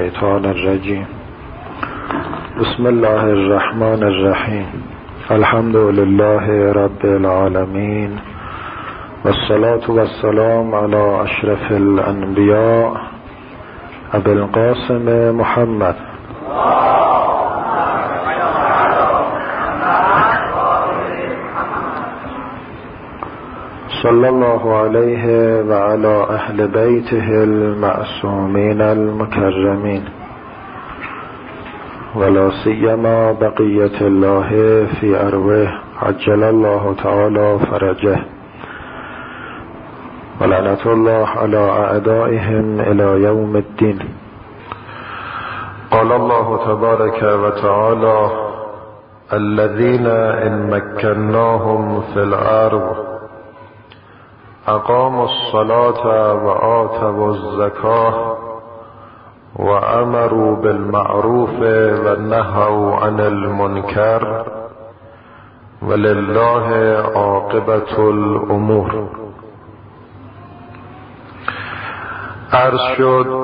الشیطان الرجیم. بسم الله الرحمن الرحیم. الحمد لله رب العالمین والصلاة والسلام علی اشرف الانبیاء ابی القاسم محمد صلی الله علیه و علی اهل بیته المعصومین المکرمین ولا سیما بقیة الله فی ارواح عجل الله تعالی فرجه ولعنة الله علی اعدائهم الی یوم الدین. قال الله تبارک و تعالی الذین ان مکناهم فی الارض اقاموا الصلاة وآتوا الزكاة وأمروا بالمعروف ونهوا عن المنكر ولله عاقبة الأمور. عرض شد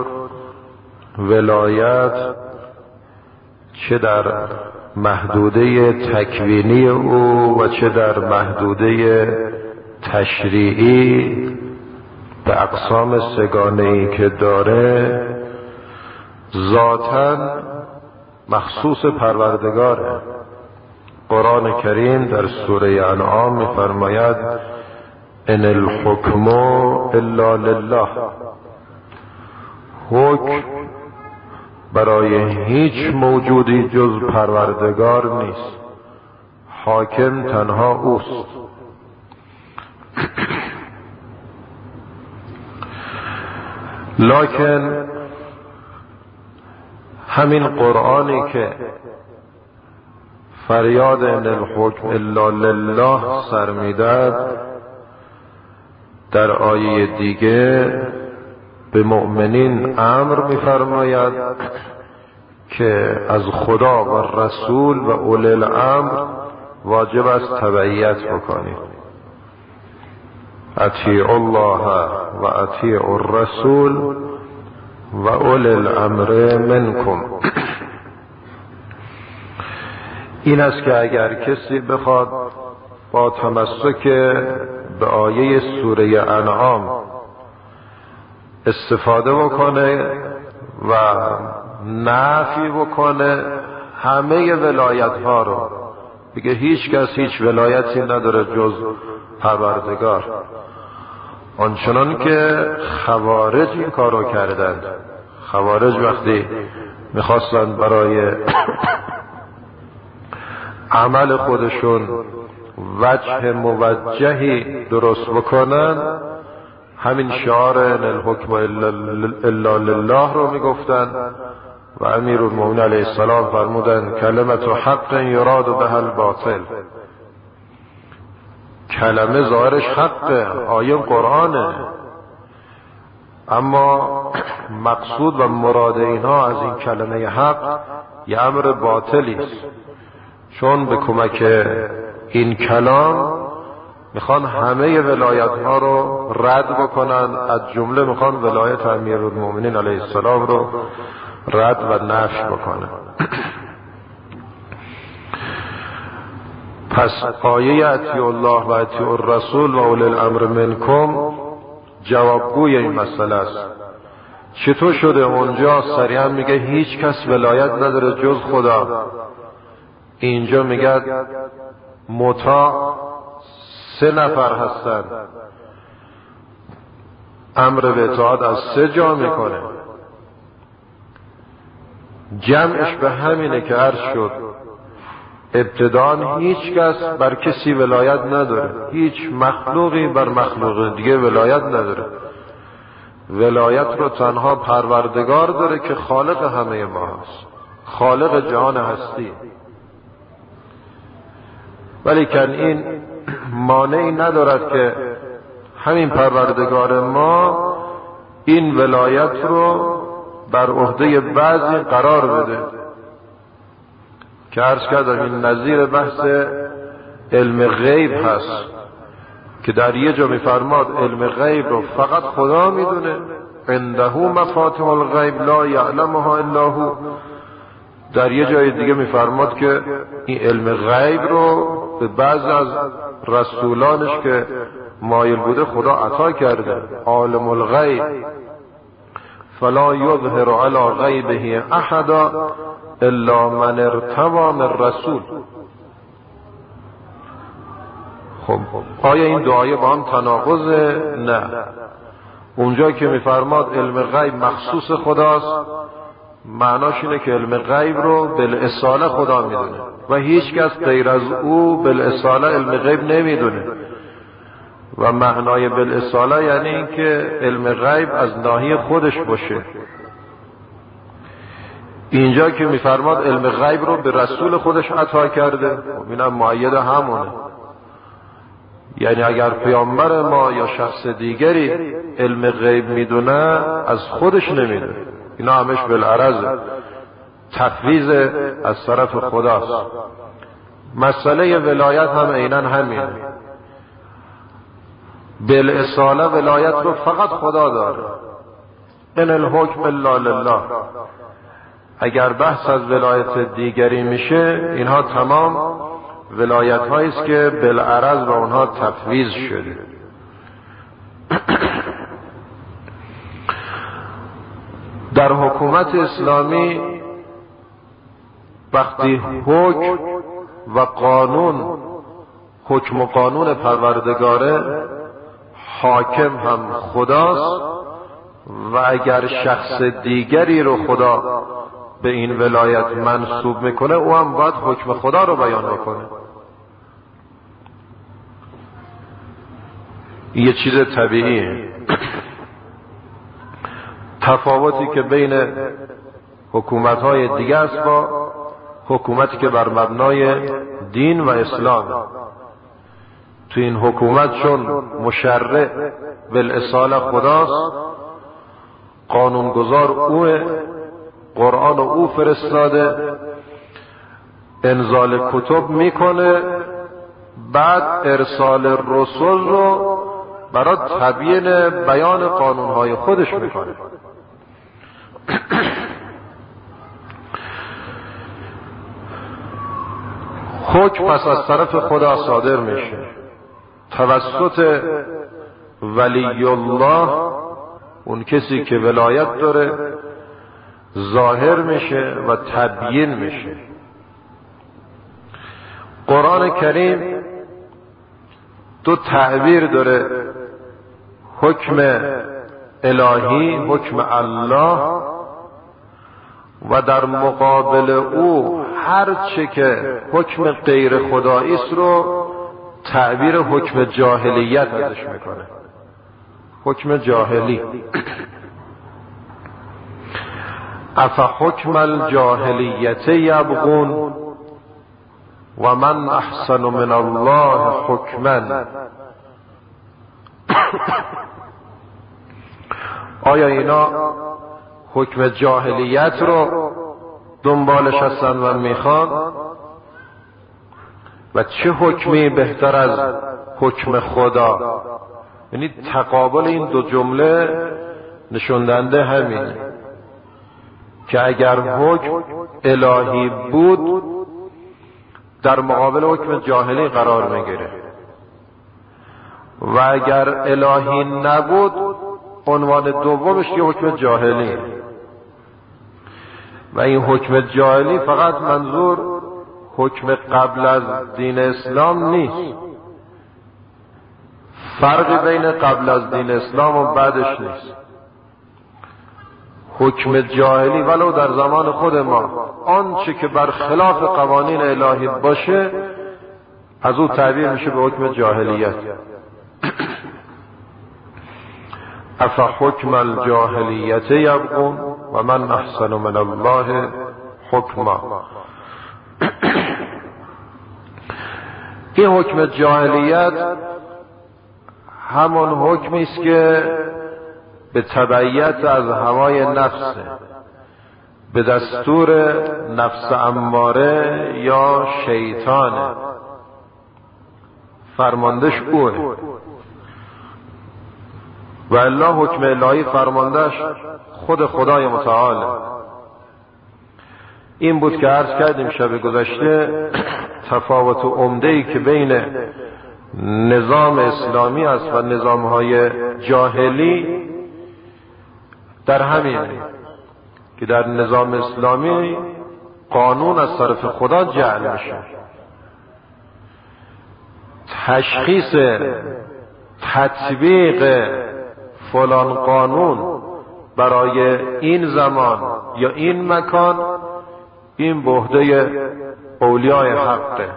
ولایت چه در محدوده تکوینی او و چه در محدوده تشریعی به اقسام سگانه‌ای که داره ذاتاً مخصوص پروردگاره. قرآن کریم در سوره انعام می‌فرماید ان الحکم الا لله. حکم برای هیچ موجودی جز پروردگار نیست. حاکم تنها اوست. لکن همین قرآنی که فریاد ان الحکم الا لله سر میداد، در آیه دیگه به مؤمنین امر میفرماید که از خدا و رسول و اولی الامر واجب است تبعیت بکنید. اطیعوا الله و اطیعوا الرسول و اولی الامر منکم. این است که اگر کسی بخواد با تمسک به آیه سوره انعام استفاده بکنه و نفی بکنه همه ولایت ها رو، بگه هیچ کس هیچ ولایتی نداره جز پروردگار، آنچنان که خوارج این کارو کردند. خوارج وقتی میخواستند برای عمل خودشون وجه موجهی درست بکنن، همین شعار ان الحکم الا لله رو میگفتن و امیرالمومنین علیه السلام فرمودند کلمت حق یراد بها الباطل. کلمه ظاهرش حقه، آیه قرآنه، اما مقصود و مراد اینها از این کلمه حق یه امر باطلی است، چون به کمک این کلام میخوان همه ولایت ها رو رد بکنن، از جمله میخوان ولایت امیرالمومنین علیه السلام رو رد و نفی بکنن. پس آیه اطیعوا الله و اطیعوا الرسول و اولی الامر منکم جوابگوی این مسئله است. چطور شده اونجا صریحا میگه هیچ کس ولایت نداره جز خدا، اینجا میگه مطاع 3 نفر هستن، امر به اطاعت از 3 جا میکنه. جمعش به همینه که عرض شد ابتداً هیچ کس بر کسی ولایت نداره، هیچ مخلوقی بر مخلوق دیگه ولایت نداره. ولایت رو تنها پروردگار داره که خالق همه ما هست، خالق جهان هستی. ولیکن این مانعی ندارد که همین پروردگار ما این ولایت رو بر عهده بعضی قرار بده، که عرض کردم این نظیر بحث علم غیب هست که در یه جا میفرماد علم غیب رو فقط خدا میدونه، عنده مفاتیح الغیب لا یعلمها الا هو. در یه جای دیگه میفرماد که این علم غیب رو به بعضی از رسولانش که مایل بوده خدا عطا کرده. عالم الغیب فلا یظهر علی غیبه احدا الا من ارتضی من رسول. خب آیا این دعای با هم تناقضه؟ نه. اونجا که میفرماد علم غیب مخصوص خداست، معناش اینه که علم غیب رو بالاصاله خدا میدونه و هیچ کس غیر از او بالاصاله علم غیب نمیدونه. و معنای بالاصاله یعنی این که علم غیب از ناحیه خودش باشه. اینجا که میفرماد علم غیب رو به رسول خودش عطا کرده، اینم مؤید همونه. یعنی اگر پیامبر ما یا شخص دیگری علم غیب میدونه از خودش نمیدونه، اینا همش بالعرض تفویض از طرف خداست. مسئله ولایت هم عیناً همینه. بالاصاله ولایت رو فقط خدا داره. ان الحکم الا لله. اگر بحث از ولایت دیگری میشه، اینها تمام ولایت هایی است که بالعرض به اونها تفویض شده. در حکومت اسلامی وقتی حکم و قانون، حکم و قانون پروردگاره، حاکم هم خداست و اگر شخص دیگری رو خدا به این ولایت منسوب میکنه، او هم باید حکم خدا رو بیان بکنه. یه چیز طبیعیه. تفاوتی که بین حکومت‌های دیگه است با حکومتی که بر مبنای دین و اسلام. تو این حکومت چون مشرع بالاصاله خداست، قانونگذار اوه، قرآن او فرستاده، انزال کتب میکنه، بعد ارسال رسول رو برای تبیین بیان قانونهای خودش میکنه. حکم پس از طرف خدا صادر میشه، توسط ولی الله، اون کسی که ولایت داره، ظاهر میشه و تبیین میشه. قرآن کریم دو تعبیر داره: حکم الهی، حکم الله، و در مقابل او هر چه که حکم غیر خدایی است رو تعبیر حکم جاهلیت ازش میکنه. حکم جاهلی. افحکم الجاهلیت یبغون و من احسن من الله حکما. آیا اینا حکم جاهلیت رو دنبالش هستن و میخوان؟ و چه حکمی بهتر از حکم خدا؟ یعنی تقابل این دو جمله نشوندنده همینه که اگر حکم الهی بود در مقابل حکم جاهلی قرار میگیره، و اگر الهی نبود عنوان دومش یه حکم جاهلی. و این حکم جاهلی فقط منظور حکم قبل از دین اسلام نیست، فرقی بین قبل از دین اسلام و بعدش نیست. حکم جاهلی ولو در زمان خود ما آنچه که بر خلاف قوانین الهی باشه از او تعبیر میشه به حکم جاهلیت. افحکم الجاهلیت یبغون و من احسن من الله حکما. این حکم جاهلیت همون حکمی است که به تبعیت از هوای نفسه، به دستور نفس اماره یا شیطانه، فرماندهش اوه. و الا حکم الهی فرماندهش خود خدای متعال. این بود که عرض کردیم شب گذشته تفاوت عمده‌ای که بین نظام اسلامی است و نظام‌های جاهلی در همین که در نظام اسلامی قانون از طرف خدا جعل میشه، تشخیص تطبیق فلان قانون برای این زمان یا این مکان این به عهده اولیای حقه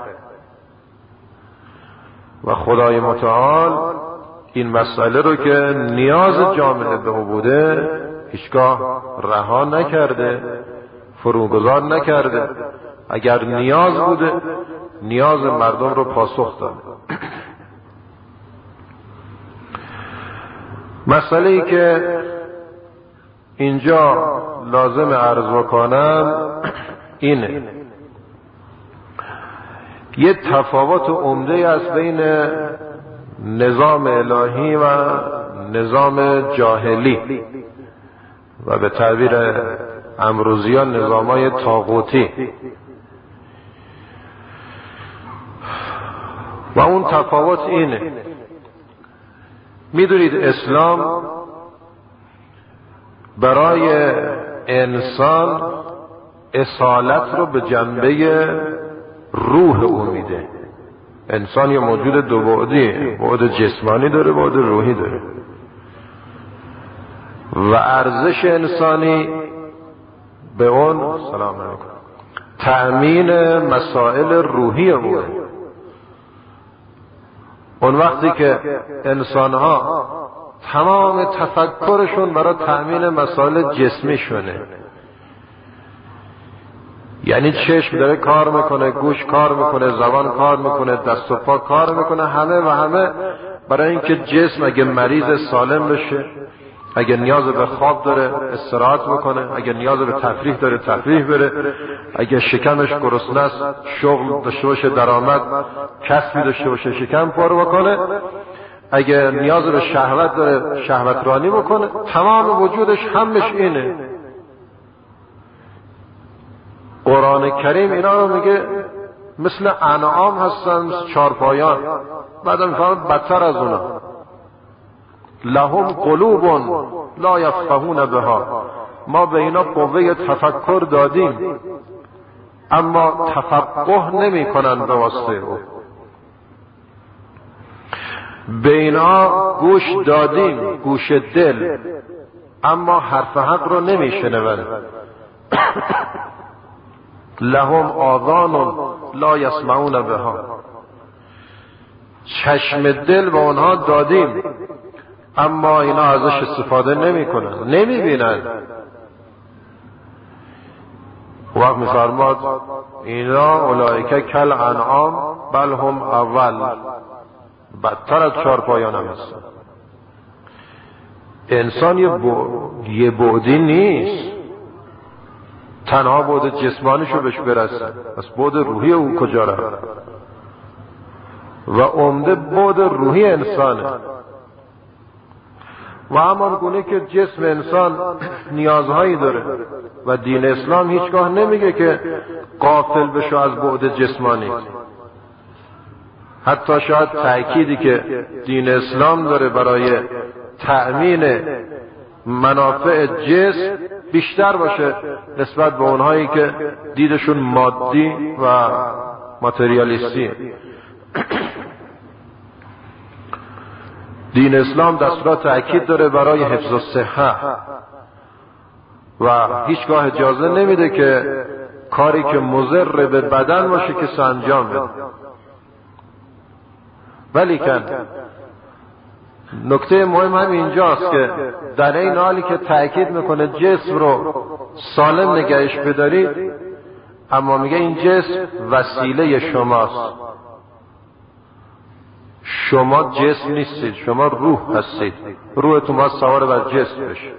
و خدای متعال این مسئله رو که نیاز جامعه به او بوده هیچگاه رها نکرده، فروگذار نکرده. اگر نیاز بوده نیاز مردم رو پاسخ داده. مسئله ای که اینجا لازم عرض بکنم اینه، یه تفاوت عمده است بین نظام الهی و نظام جاهلی و به تعبیر امروزیان نظامای طاغوتی. و اون تفاوت اینه، میدونید اسلام برای انسان اصالت رو به جنبه روح او میده. انسان یه موجود دو بعدیه، بعد جسمانی داره، بعد روحی داره و ارزش انسانی به اون سلام علیکم تأمین مسائل روحی اوه. اون وقتی که انسانها تمام تفکرشون برای تأمین مسائل جسمی شونه، یعنی چشم داره کار میکنه، گوش کار میکنه، زبان کار میکنه، دست و پا کار میکنه، همه برای اینکه جسم اگه مریض سالم بشه، اگه نیاز به خواب داره استراحت بکنه، اگه نیاز به تفریح داره تفریح بره، اگه شکمش گرسنه است شغل داشته باشه، درآمد کسبی داشته باشه شکم پر بکنه، اگه نیاز به شهوت داره شهوت رانی بکنه. تمام وجودش همش اینه. قرآن کریم اینا رو میگه مثل انعام هستن، مثل چارپایان. بعد میفهمد بدتر از اونا، لهم قلوب لا یفقهون بها، ما به اینا قوه تفکر دادیم اما تفقه نمی کنن به واسطه او. به اینا گوش دادیم، گوش دل، اما حرف حق رو نمی شنون. لهم آذان لا یسمعون بها، چشم دل به اونها دادیم اما اینا ازش استفاده نمی کنن، نمی بینن. وقت می فرماد اینا اولئک کل انعام بل هم اول، بدتر از چارپایان هم هستن. انسان یه بعدی نیست، تنها بعد جسمانیشو بهش برسه، پس بعد روحی او کجا رفت؟ و عمده بعد روحی انسانه. و همان گونه که جسم انسان نیازهایی داره و دین اسلام هیچگاه نمیگه که غافل بشو از بعد جسمانی. حتی شاید تأکیدی که دین اسلام داره برای تأمین منافع جسم بیشتر باشه نسبت به اونهایی که دیدشون مادی و ماتریالیستی. دین اسلام دستورات تأکید داره برای حفظ الصحه و هیچگاه اجازه نمیده که کاری که مضر به بدن باشه که انجام بده. ولیکن نکته مهم هم اینجاست که در این حالی که تأکید میکنه جسم رو سالم نگهش بدارید، اما میگه این جسم وسیله شماست، شما جسم نیستید، شما روح هستید، روحتون باید سوار بر جسم بشه.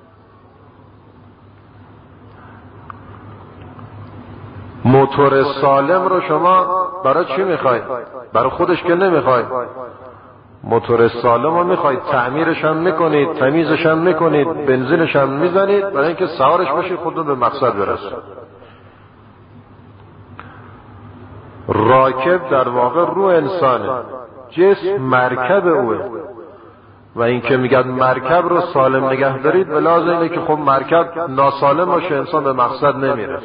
موتور سالم رو شما برای چی میخواید؟ برای خودش که نمیخواید، موتور سالم رو میخواید تعمیرش هم میکنید، تمیزش هم میکنید، بنزینش هم میزنید برای اینکه سوارش باشید خودتون به مقصد برسید. راکب در واقع روح انسانه، جسم مرکب اوه و این که میگن مرکب رو سالم نگه دارید به لحاظ اینه که خب مرکب ناسالم باشه انسان به مقصد نمیرسه.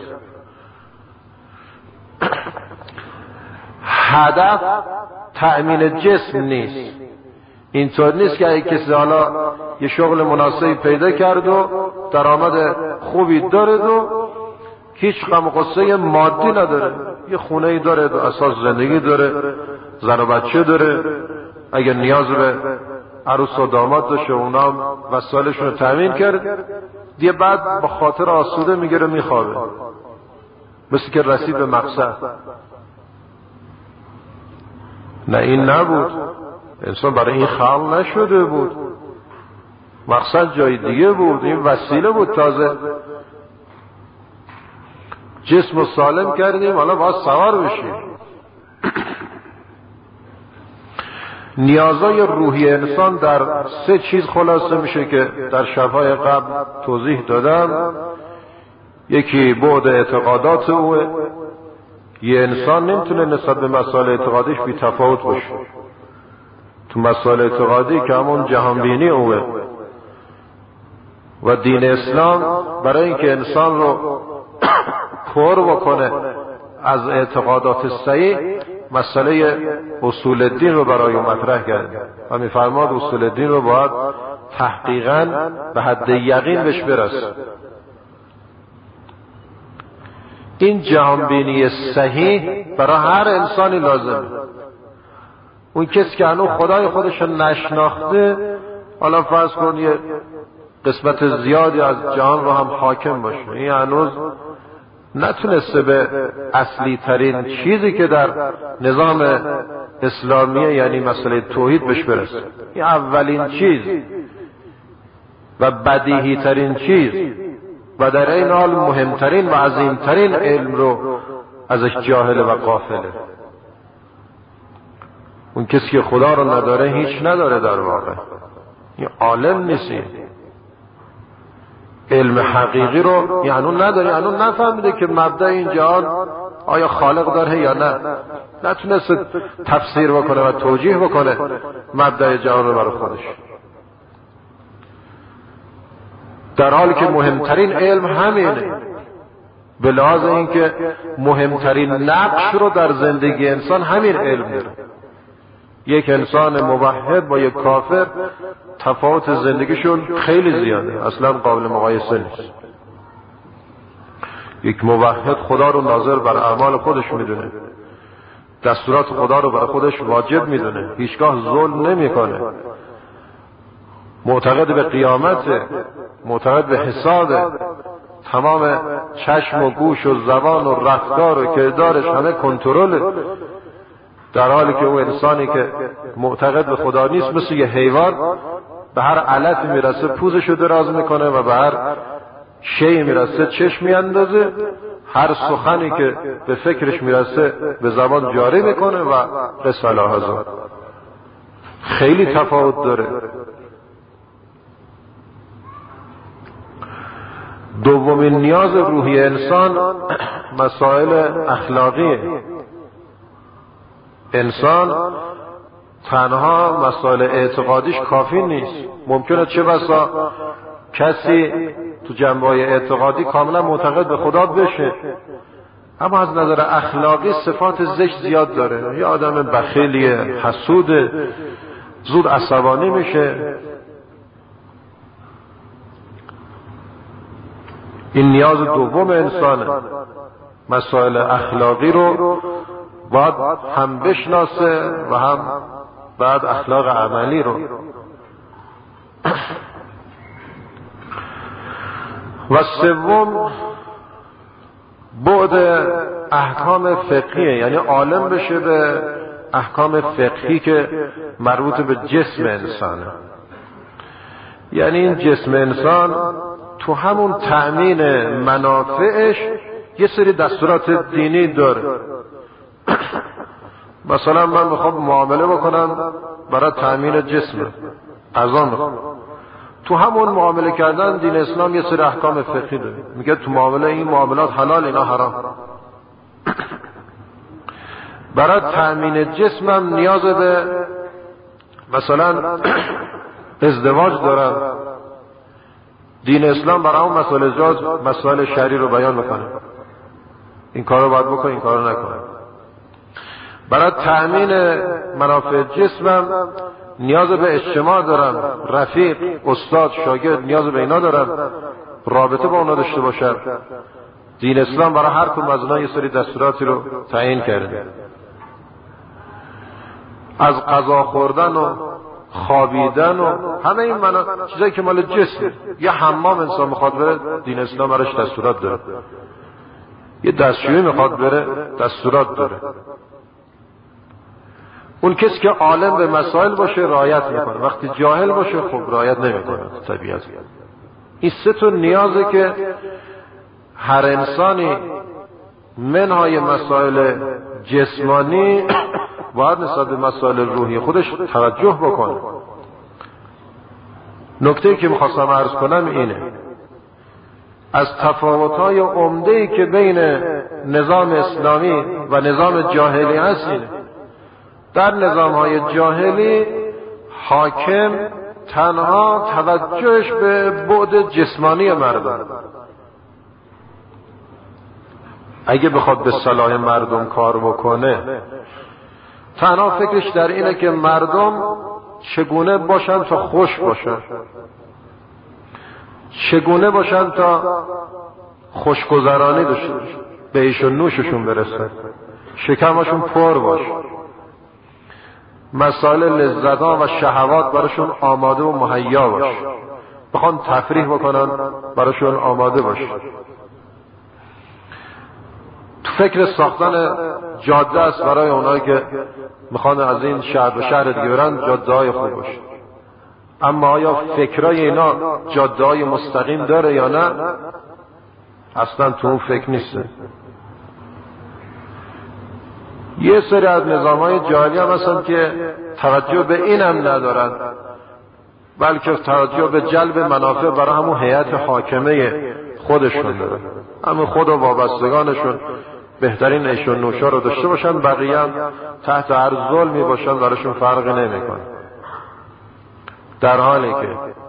هدف تأمین جسم نیست. اینطور نیست که اگه کسی حالا یه شغل مناسبی پیدا کرد و درآمد خوبی داره و هیچ غم و غصه مادی نداره، یه خونه‌ای داره، دو اساس زندگی داره، زن و بچه داره، اگه نیاز به عروس و داماد داشته اونا هم وسایلشون رو تامین کرد، دیگه بعد با خاطر آسوده میگیره میخوابه، مثل که رسید به مقصد. نه این نبود، انسان برای این خلق نشده بود، مقصد جای دیگه بود، این وسیله بود. تازه جسم رو سالم کردیم حالا باید سوار بشیم. نیازهای روحی انسان در 3 چیز خلاصه میشه که در شبهای قبل توضیح دادم. یکی بعد اعتقادات اوه، یه انسان نمیتونه نسبت به مسائل اعتقادیش بی تفاوت باشه. تو مسائل اعتقادی که همون جهانبینی اوه و دین اسلام برای اینکه انسان رو پر بکنه از اعتقادات صحیح مسئله اصول الدین رو برای مطرح کرد و میفرماد اصول الدین رو باید تحقیقاً به حد یقین بهش برسه. این جهانبینی صحیح برای هر انسانی لازمه. اون کسی که هنوز خدای خودش نشناخته، حالا فرض کن یه قسمت زیادی از جهان رو هم حاکم باشه، این هنوز نتونسته به اصلی ترین چیزی که در نظام اسلامیه یعنی مسئله توحید بهش برسه. این اولین چیز و بدیهی ترین چیز و در این حال مهمترین و عظیمترین علم رو ازش جاهله و غافله. اون کسی که خدا رو نداره هیچ نداره در واقع، این عالم نیستی. علم حقیقی رو یعنی نداری، یعنی نفهمیده که مبدأ این جهان آیا خالق داره یا نه، نتونست تفسیر بکنه و توجیه بکنه مبدأ جهان رو برای خودش، در حالی که مهمترین علم همینه. به لحاظ اینکه مهمترین نقش رو در زندگی انسان همین علم داره. یک انسان موحد با یک کافر تفاوت زندگیشون خیلی زیاده، اصلا قابل مقایسه نیست. یک موحد خدا رو ناظر بر اعمال خودش میدونه، دستورات خدا رو برای خودش واجب میدونه، هیچگاه ظلم نمیکنه، معتقد به قیامت، معتقد به حساب، تمام چشم و گوش و زبان و رفتار و کردارش همه کنترل، در حالی که او انسانی که معتقد به خدا نیست مثل یه حیوان به هر علتی میرسه پوزشو دراز میکنه و به هر شیء میرسه چشم میاندازه، هر سخنی که به فکرش میرسه به زبان جاری میکنه و رساله هزار. خیلی تفاوت داره. دومین نیاز روحی انسان مسائل اخلاقیه. انسان تنها مسائل اعتقادیش کافی نیست. ممکنه چه بسا کسی تو جنبه‌های اعتقادی کاملا معتقد به خدا بشه، اما از نظر اخلاقی صفات زشت زیاد داره. یه آدم بخیلیه، حسوده، زود عصبانی میشه. این نیاز دوم انسانه. مسائل اخلاقی رو باید هم بشناسه و هم بعد اخلاق عملی رو. و سوم بعد احکام فقهیه، یعنی عالم بشه به احکام فقهی که مربوط به جسم انسانه. یعنی این جسم انسان تو همون تأمین منافعش یه سری دستورات دینی داره. مثلا من میخوام معامله بکنم برای تأمین جسم، ارزان میخوام. تو همون معامله کردن دین اسلام یه سری احکام فقهی داره، میگه تو معامله این معاملات حلال، اینا حرام. برای تأمین جسمم نیاز به مثلا ازدواج دارم، دین اسلام برای اون مسائل شرعی رو بیان میکنه، این کارو باید بکن، این کارو نکن. برای تأمین منافع جسمم نیاز به اجتماع دارم، رفیق، استاد، شاگرد، نیاز به اینا دارم، رابطه با اونا داشته باشم. دین اسلام برای هر کدوم از اینا یه سری دستوراتی رو تعیین کرده. از غذا خوردن و خوابیدن و همه این چیزایی که مال جسم، یه حمام انسان میخواد بره، دین اسلام براش دستورات داره. یه دستشویی میخواد بره، دستورات داره. اون کسی که عالم به مسائل باشه رعایت میکنه، وقتی جاهل باشه خب رعایت نمیکنه. طبیعت این سه تا نیازه که هر انسانی منهای مسائل جسمانی باید نسبت به مسائل روحی خودش توجه بکنه. نکته‌ای که میخواستم عرض کنم اینه، از تفاوت‌های عمده‌ای که بین نظام اسلامی و نظام جاهلی هست اینه. در نظام‌های جاهلی حاکم تنها توجهش به بعد جسمانی مردم، اگه بخواد به صلاح مردم کار بکنه تنها فکرش در اینه که مردم چگونه باشن تا خوش باشن، چگونه باشن تا خوشگذرانی داشته باشن، به ایش و نوششون برسن، شکمشون پر باشه، مسائل لذت‌ها و شهوات براشون آماده و مهیا باشه، بخوان تفریح بکنن براشون آماده باشه. تو فکر ساختن جاده است برای اونایی که میخوان از این شهر به شهر دیگه برن، جاده‌های خوب باشه. اما آیا فکرای اینا جاده‌های مستقیم داره یا نه؟ اصلا تو اون فکر نیسته. یه سری از نظام‌های جاهلی هم هستن که توجه به این هم ندارن، بلکه توجه به جلب منافع برای همون هیئت حاکمه خودشون دارن، همون خود و وابستگانشون بهترین عیش و نوشا رو داشته باشن، بقیه هم تحت هر ظلمی باشن براشون فرقی نمیکنه. در حالی که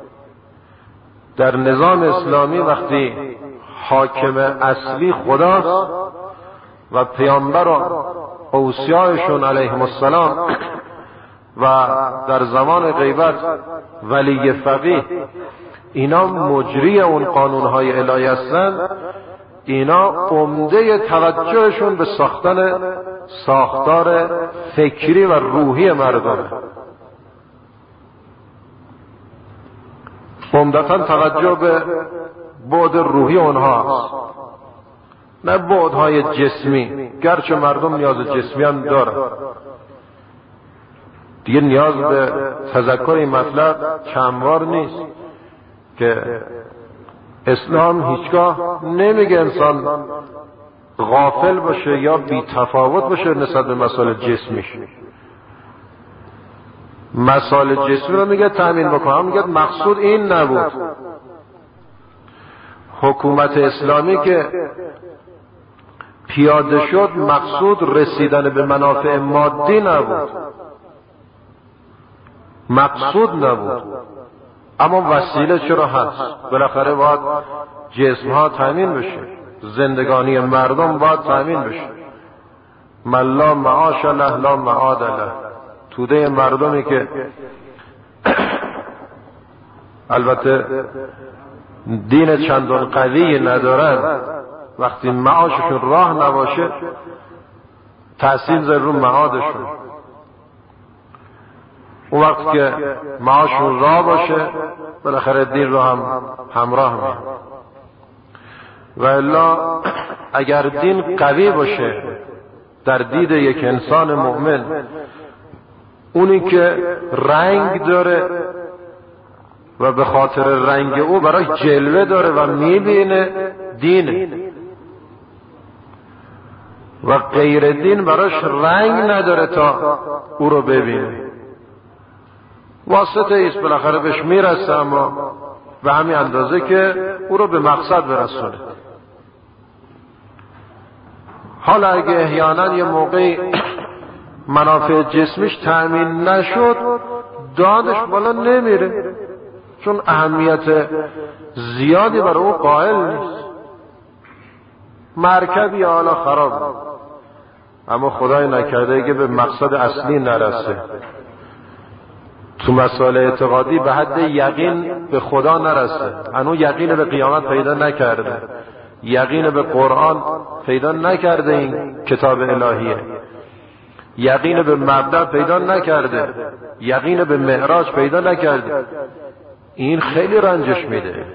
در نظام اسلامی وقتی حاکم اصلی خداست و پیامبر و اوصیایشون علیهم السلام و در زمان غیبت ولی فقیه، اینا مجری اون قانونهای الهی هستن، اینا عمده توجهشون به ساختن ساختار فکری و روحی مردمه. عمدتاً توجه به بعد روحی اونها هست، نه بعدهای جسمی، گرچه مردم نیاز جسمی هم داره. دیگه نیاز به تذکر این مطلب چندبار نیست که اسلام هیچگاه نمیگه انسان غافل باشه یا بی تفاوت باشه نسبت به مسائل جسمیش. مسائل جسمی رو میگه تأمین بکنه، میگه مقصود این نبود. حکومت اسلامی که پیاده شد مقصود رسیدن به منافع مادی نبود، مقصود نبود، اما وسیله چرا هست. بالاخره باید جسم ها تامین بشه، زندگانی مردم باید تامین بشه. من لا معاش له لا معاد له. توده مردمی که البته دین چندان قوی ندارن، وقتی معاششون راه نباشه تأثیر ذاره رو معادشون. اون وقت که معاششون راه باشه بالاخره دین رو هم همراه میاد. و الا اگر دین قوی باشه در دید یک انسان مؤمن، اونی که رنگ داره و به خاطر رنگ او برای جلوه داره و میبینه دینه، و غیر دین براش رنگ نداره تا او رو ببینه. واسطه ایست، بالاخره بهش میرسه، اما به همین اندازه که او رو به مقصد برسونه. حالا اگه احیانا یه موقعی منافع جسمیش تأمین نشد، دادش بالا نمیره، چون اهمیت زیادی برای او قائل نیست. مرکبی حالا خراب، اما خدای نکرده که به مقصد اصلی نرسه، تو مسائل اعتقادی به حد یقین به خدا نرسه، هنوز یقین به قیامت پیدا نکرده، یقین به قرآن پیدا نکرده، این کتاب الهیه، یقین به مبدأ پیدا نکرده، یقین به معراج پیدا نکرده، این خیلی رنجش میده.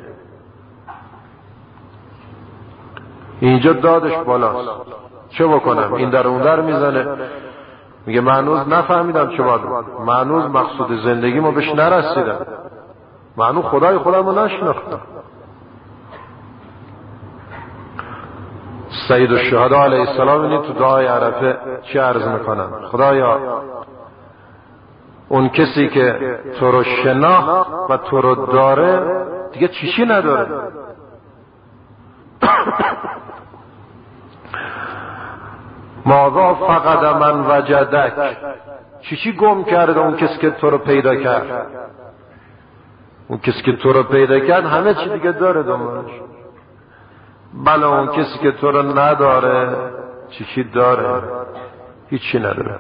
اینجا دادش بالاست، چه بکنم؟ این در اون در میزنه، میگه من هنوز نفهمیدم چه باید، من هنوز مقصود زندگیمو بهش نرسیدم، من هنوز خدای خودمو نشناختم. سید الشهدا علیه السلام اینی تو دعای عرفه چی عرض میکنن؟ خدایا اون کسی که تو رو شناخت و تو رو داره دیگه چیشی نداره. ماذا فقد من وجدک، چیشی گم کرده اون کسی که تو رو پیدا کرد؟ اون کسی که تو رو پیدا کرد همه چی دیگه داره دنبالش. بله اون کسی که تو رو نداره چی داره؟ هیچی نداره.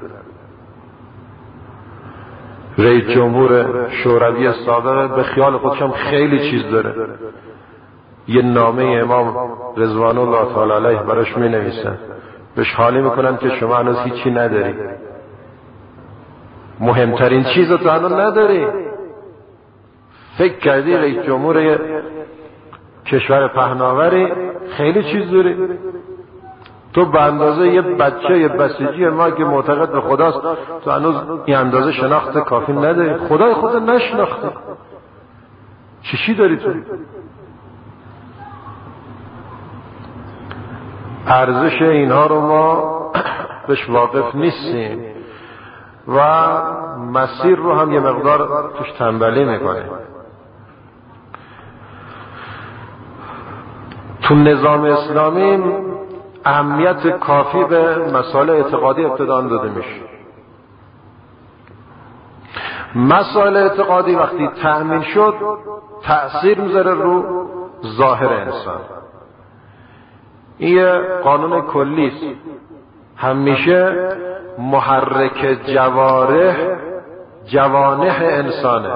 رئیس جمهور شوروی سابق به خیال خودشم خیلی چیز داره. یه نامه امام رضوان الله تعالی علیه براش می نویسن، بهش حالی میکنن که شما هنوز هیچی نداری، مهمترین چیز رو تو هنوز نداری. فکر کردی رئیس جمهور کشور پهناوری خیلی چیز داری؟ تو به اندازه یه بچه یه بسیجی ما که معتقد به خداست، تو هنوز این اندازه شناخت کافی نداری، خدای خود نشناختی، چی داری تو؟ ارزش اینها رو ما بهش واقف نیستیم و مسیر رو هم یه مقدار توش تنبلی میکنیم. تو نظام اسلامی اهمیت کافی به مسائل اعتقادی ابتداً داده میشه. مسائل اعتقادی وقتی تأمین شد تأثیر میذاره رو ظاهر انسان. این قانون کلی است، همیشه محرک جوانح انسانه.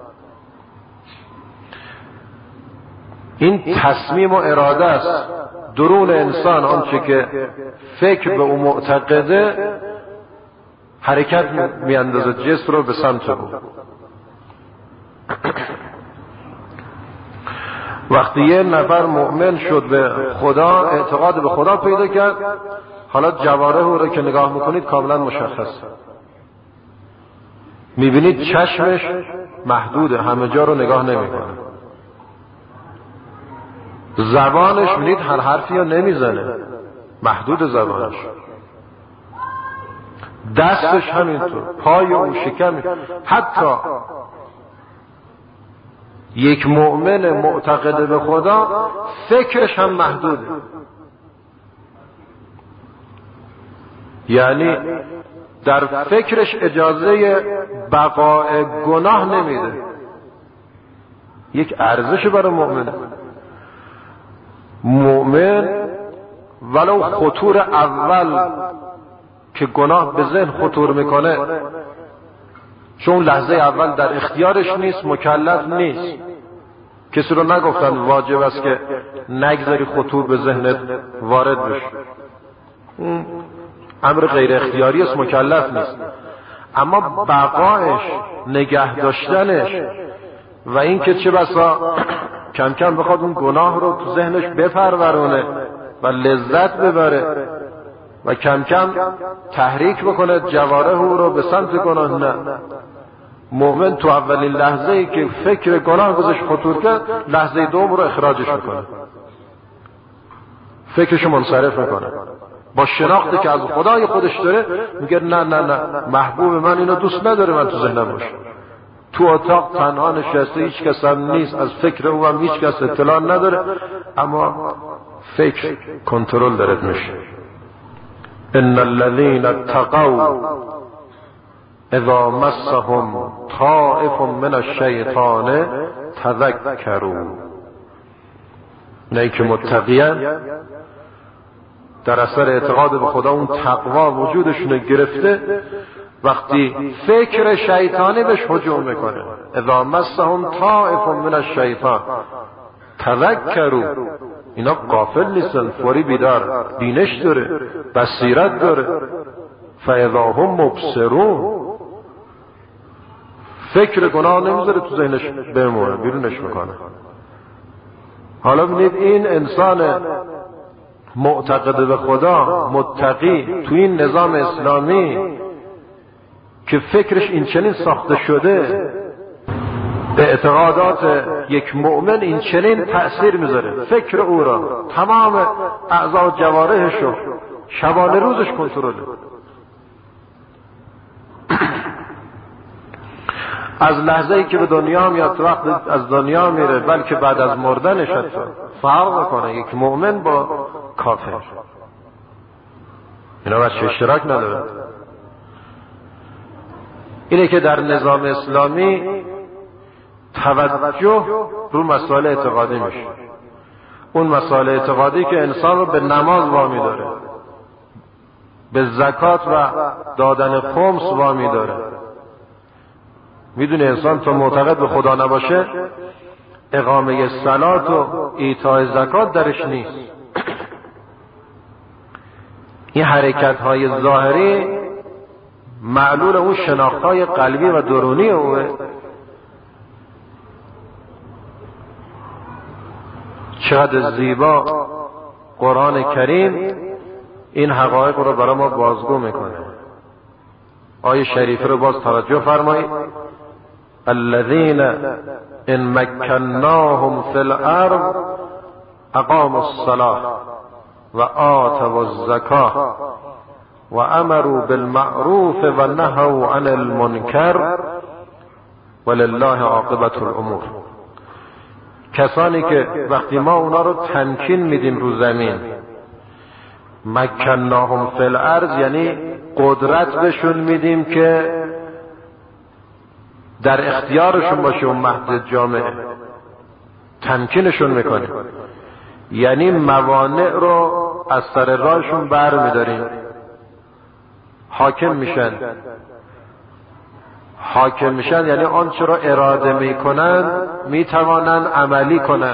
این تصمیم و اراده است، درون انسان آنچه که فکر به او معتقده حرکت میاندازه جسم رو به سمت او. وقتی یه نفر مؤمن شد به خدا، اعتقاد به خدا پیدا کرد، حالا جوارح او رو که نگاه میکنید کاملا مشخص، میبینید چشمش محدوده، همه جا رو نگاه نمیکنه. زبانش میبینید هر حرفی رو نمیزنه، محدود زبانش. دستش همینطور، پای او شکم. حتی یک مؤمن معتقد به خدا فکرش هم محدوده، یعنی در فکرش اجازه بقای گناه نمیده. یک ارزش برای مؤمن ولو خطور اول که گناه به ذهن خطور میکنه، چون لحظه اول در اختیارش نیست، مکلف نیست، کسی رو نگفتن واجب است که نگذاری خطور به ذهنت وارد بشه، امر غیر اختیاری است، مکلف نیست. اما بقایش، نگه داشتنش و این که چه بسا کم کم بخواد اون گناه رو تو ذهنش بپرورونه و لذت ببره و کم کم تحریک بکنه جوارح او رو به سمت گناه، نه. مؤمن تو اولین لحظه ای که فکر گناه گذاشت خطور کرد، لحظه دوم رو اخراجش میکنه، فکرشو منصرف میکنه. با شناختی که از خدای خودش داره میگه نه نه نه، محبوب من اینو دوست نداره من تو ذهنم باشه. تو اتاق تنها نشسته، هیچ کس هم نیست، از فکر او هم هیچ کس اطلاع نداره، اما فکر کنترل دارد میشه. ان الذين اتقوا اذا مسهم طائف من الشیطان تذکروا. اینایی که متقیان در اثر اعتقاد به خدا اون تقوا وجودشون گرفته، وقتی فکر شیطانی بهش هجوم میکنه، اذا مسهم طائف من الشیطان تذکروا، اینا غافل نیستن، فوری بیدار، بینش داره، بصیرت داره. فاذا هم مبصرون، فکر گناه نمیذاره تو ذهنش بمونه، بیرونش میکنه. حالا ببینید این انسان معتقد به خدا، متقی، تو این نظام اسلامی که فکرش این چنین ساخته شده، به اعتقادات یک مؤمن این چنین تأثیر میذاره، فکر او را، تمام اعضا و جوارحشو، شبانه روزش کنترله. از لحظه ای که به دنیا میاد تا وقت از دنیا میره، بلکه بعد از مردنش حتی فرق میکنه یک مؤمن با کافر. اینا بچه اشتراک نداره. اینه که در نظام اسلامی توجه رو مسائل اعتقادی میشه. اون مسائل اعتقادی که انسان رو به نماز وامی داره، به زکات و دادن خمس وامی داره. میدونه انسان تا معتقد به خدا نباشه، اقامه صلات و ایتاء زکات درش نیست. این حرکت های ظاهری معلول اون شناخت های قلبی و درونی اوه. چقدر زیبا قرآن کریم این حقایق رو برای ما بازگو میکنه. آیه شریفه رو باز توجه فرمایید. الذين ان مكناهم في الارض اقاموا الصلاة وآتوا الزكاة وامروا بالمعروف ونهوا عن المنکر ولله عاقبة الامور. کسانی که وقتی ما اونا رو تمکین میدیم رو زمین، مکناهم فی الارض یعنی قدرت بهشون میدیم که در اختیارشون باشه اون مهد جامعه، تمکینشون میکنیم، یعنی موانع رو از سر راهشون بر میداریم، حاکم میشن یعنی آنچه را اراده میکنن میتوانن عملی کنن.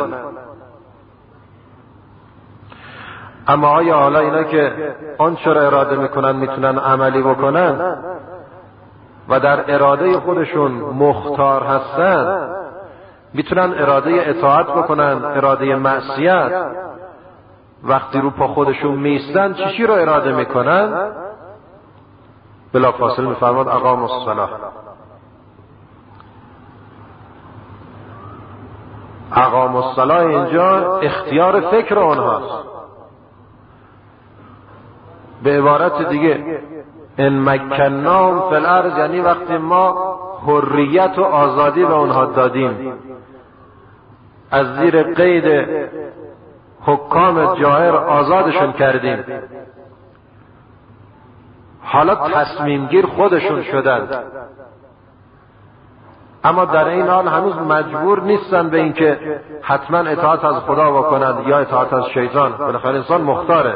اما آیا حالا اینا که آنچه را اراده میکنن میتونن عملی بکنن و در اراده خودشون مختار هستن، میتونن اراده اطاعت بکنن، اراده معصیت، وقتی رو پا خودشون میستن چی رو اراده میکنن؟ بلافاصله میفرماد اقاموا الصلاة. اقاموا الصلاة اینجا اختیار فکر آنهاست. به عبارت دیگه ان مکناهم فی الارض یعنی وقتی ما حریت و آزادی به اونها دادیم، از زیر قید حکام جائر آزادشون کردیم، حالا تصمیم گیر خودشون شدن، اما در این حال هنوز مجبور نیستن به اینکه حتما اطاعت از خدا بکنن یا اطاعت از شیطان. بالاخره انسان مختاره.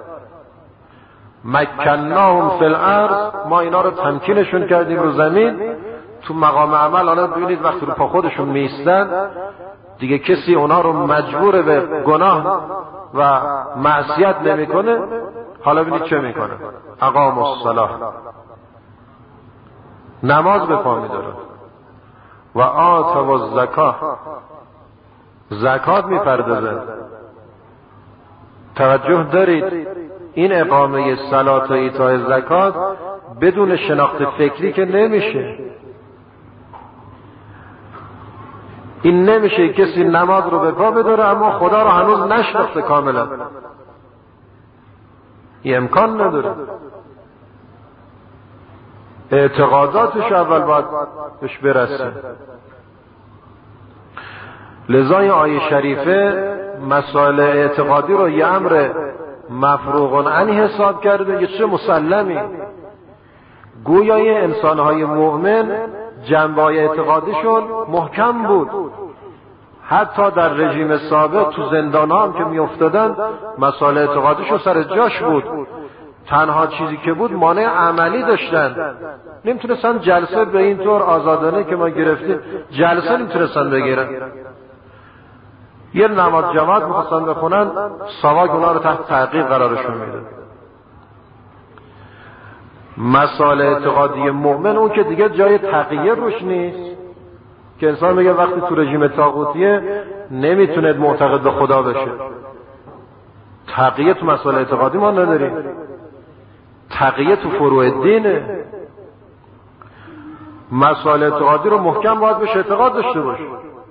مکناهم فی الارض، ما اینا رو تمکینشون کردیم رو زمین. تو مقام عمل حالا ببینید وقتی رو پا خودشون میستن دیگه کسی اونا رو مجبور به گناه و معصیت نمیکنه. حالا ببینید چه میکنه. اقاموا الصلاة، نماز به پا میداره، و آتوا الزکاة، زکات میپردازه. توجه دارید این اقامه صلات و ایتاء زکات بدون شناخت فکری که نمیشه. این نمیشه کسی نماز رو به پا بداره اما خدا رو هنوز نشناخته کاملا. این امکان نداره. اعتقاداتش اول باید بهش برسه. لذا این آیه شریفه مسائل اعتقادی رو یه امر مفروغ عنه حساب کرده، یه چه مسلمی. گویای انسانهای مؤمن جنبه‌های اعتقادیشون محکم بود، حتی در رژیم سابق تو زندان‌ها هم که می‌افتادن مسائل اعتقادیشون سر جاش بود. تنها چیزی که بود مانع عملی داشتن، نمیتونستن جلسه به این طور آزادانه که ما گرفتیم جلسه نمیتونستن بگیرن. یه نماز جماعت میخواستن بخونن، ساواک اونا رو تحت تعقیب قرارشون میده. مسائل اعتقادی مؤمن اون که دیگه جای تقیه روش نیست، که انسان بگه وقتی تو رژیم طاغوتیه نمیتونه معتقد به خدا بشه. تقیه تو مسائل اعتقادی ما نداریم، تقیه تو فروع دینه. مسائل اعتقادی رو محکم باید بهش اعتقاد داشته باشه.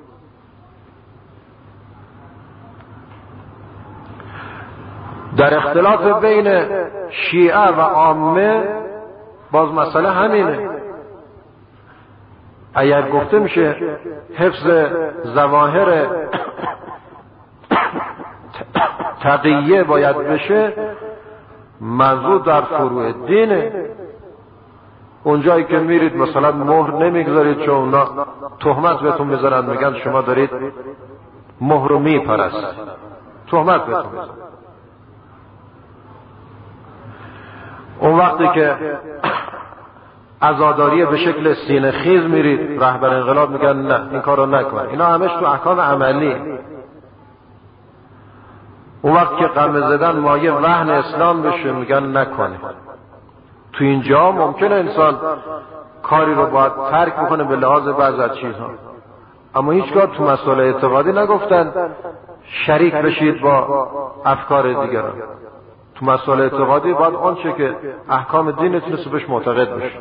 در اختلاف بین شیعه و عامه باز مسئله همینه. اگر گفته میشه حفظ ظواهر تقیه باید بشه، منظور در فروع دینه. اونجایی که میرید مثلا مهر نمیگذارید چون اونا تهمت بهتون میزنن، میگن شما دارید مهر رو میپرست، تهمت بهتون میزنن. اون وقتی که عزاداری به شکل سینه خیز میرید، رهبر انقلاب میگن نه این کار رو نکن. اینا همش تو احکام عملی. اون وقت که قمه زدن مایه وهن اسلام بشه میگن نکنه. تو اینجا ممکنه انسان کاری رو باید ترک بکنه به لحاظ بعض از چیزها، اما هیچگاه تو مسائل اعتقادی نگفتن شریک بشید با افکار دیگران. تو مسائل اعتقادی باید آنچه که احکام دین نتونست بهش معتقد بشه.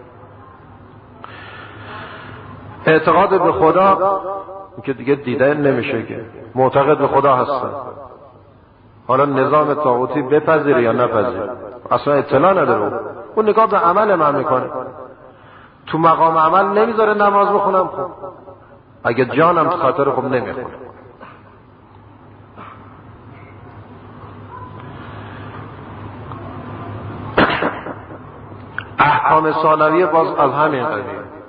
اعتقاد به خدا که دیگه دیده نمیشه، که معتقد به خدا هستن. حالا نظام طاغوتی بپذیره یا نپذیره اصلا اطلاع نداره. اون نگاه به عمل من میکنه، تو مقام عمل نمیذاره نماز بخونم. خب اگه جانم خاطر خب نمیخونه. احکام ثانویه باز از همین قبیل.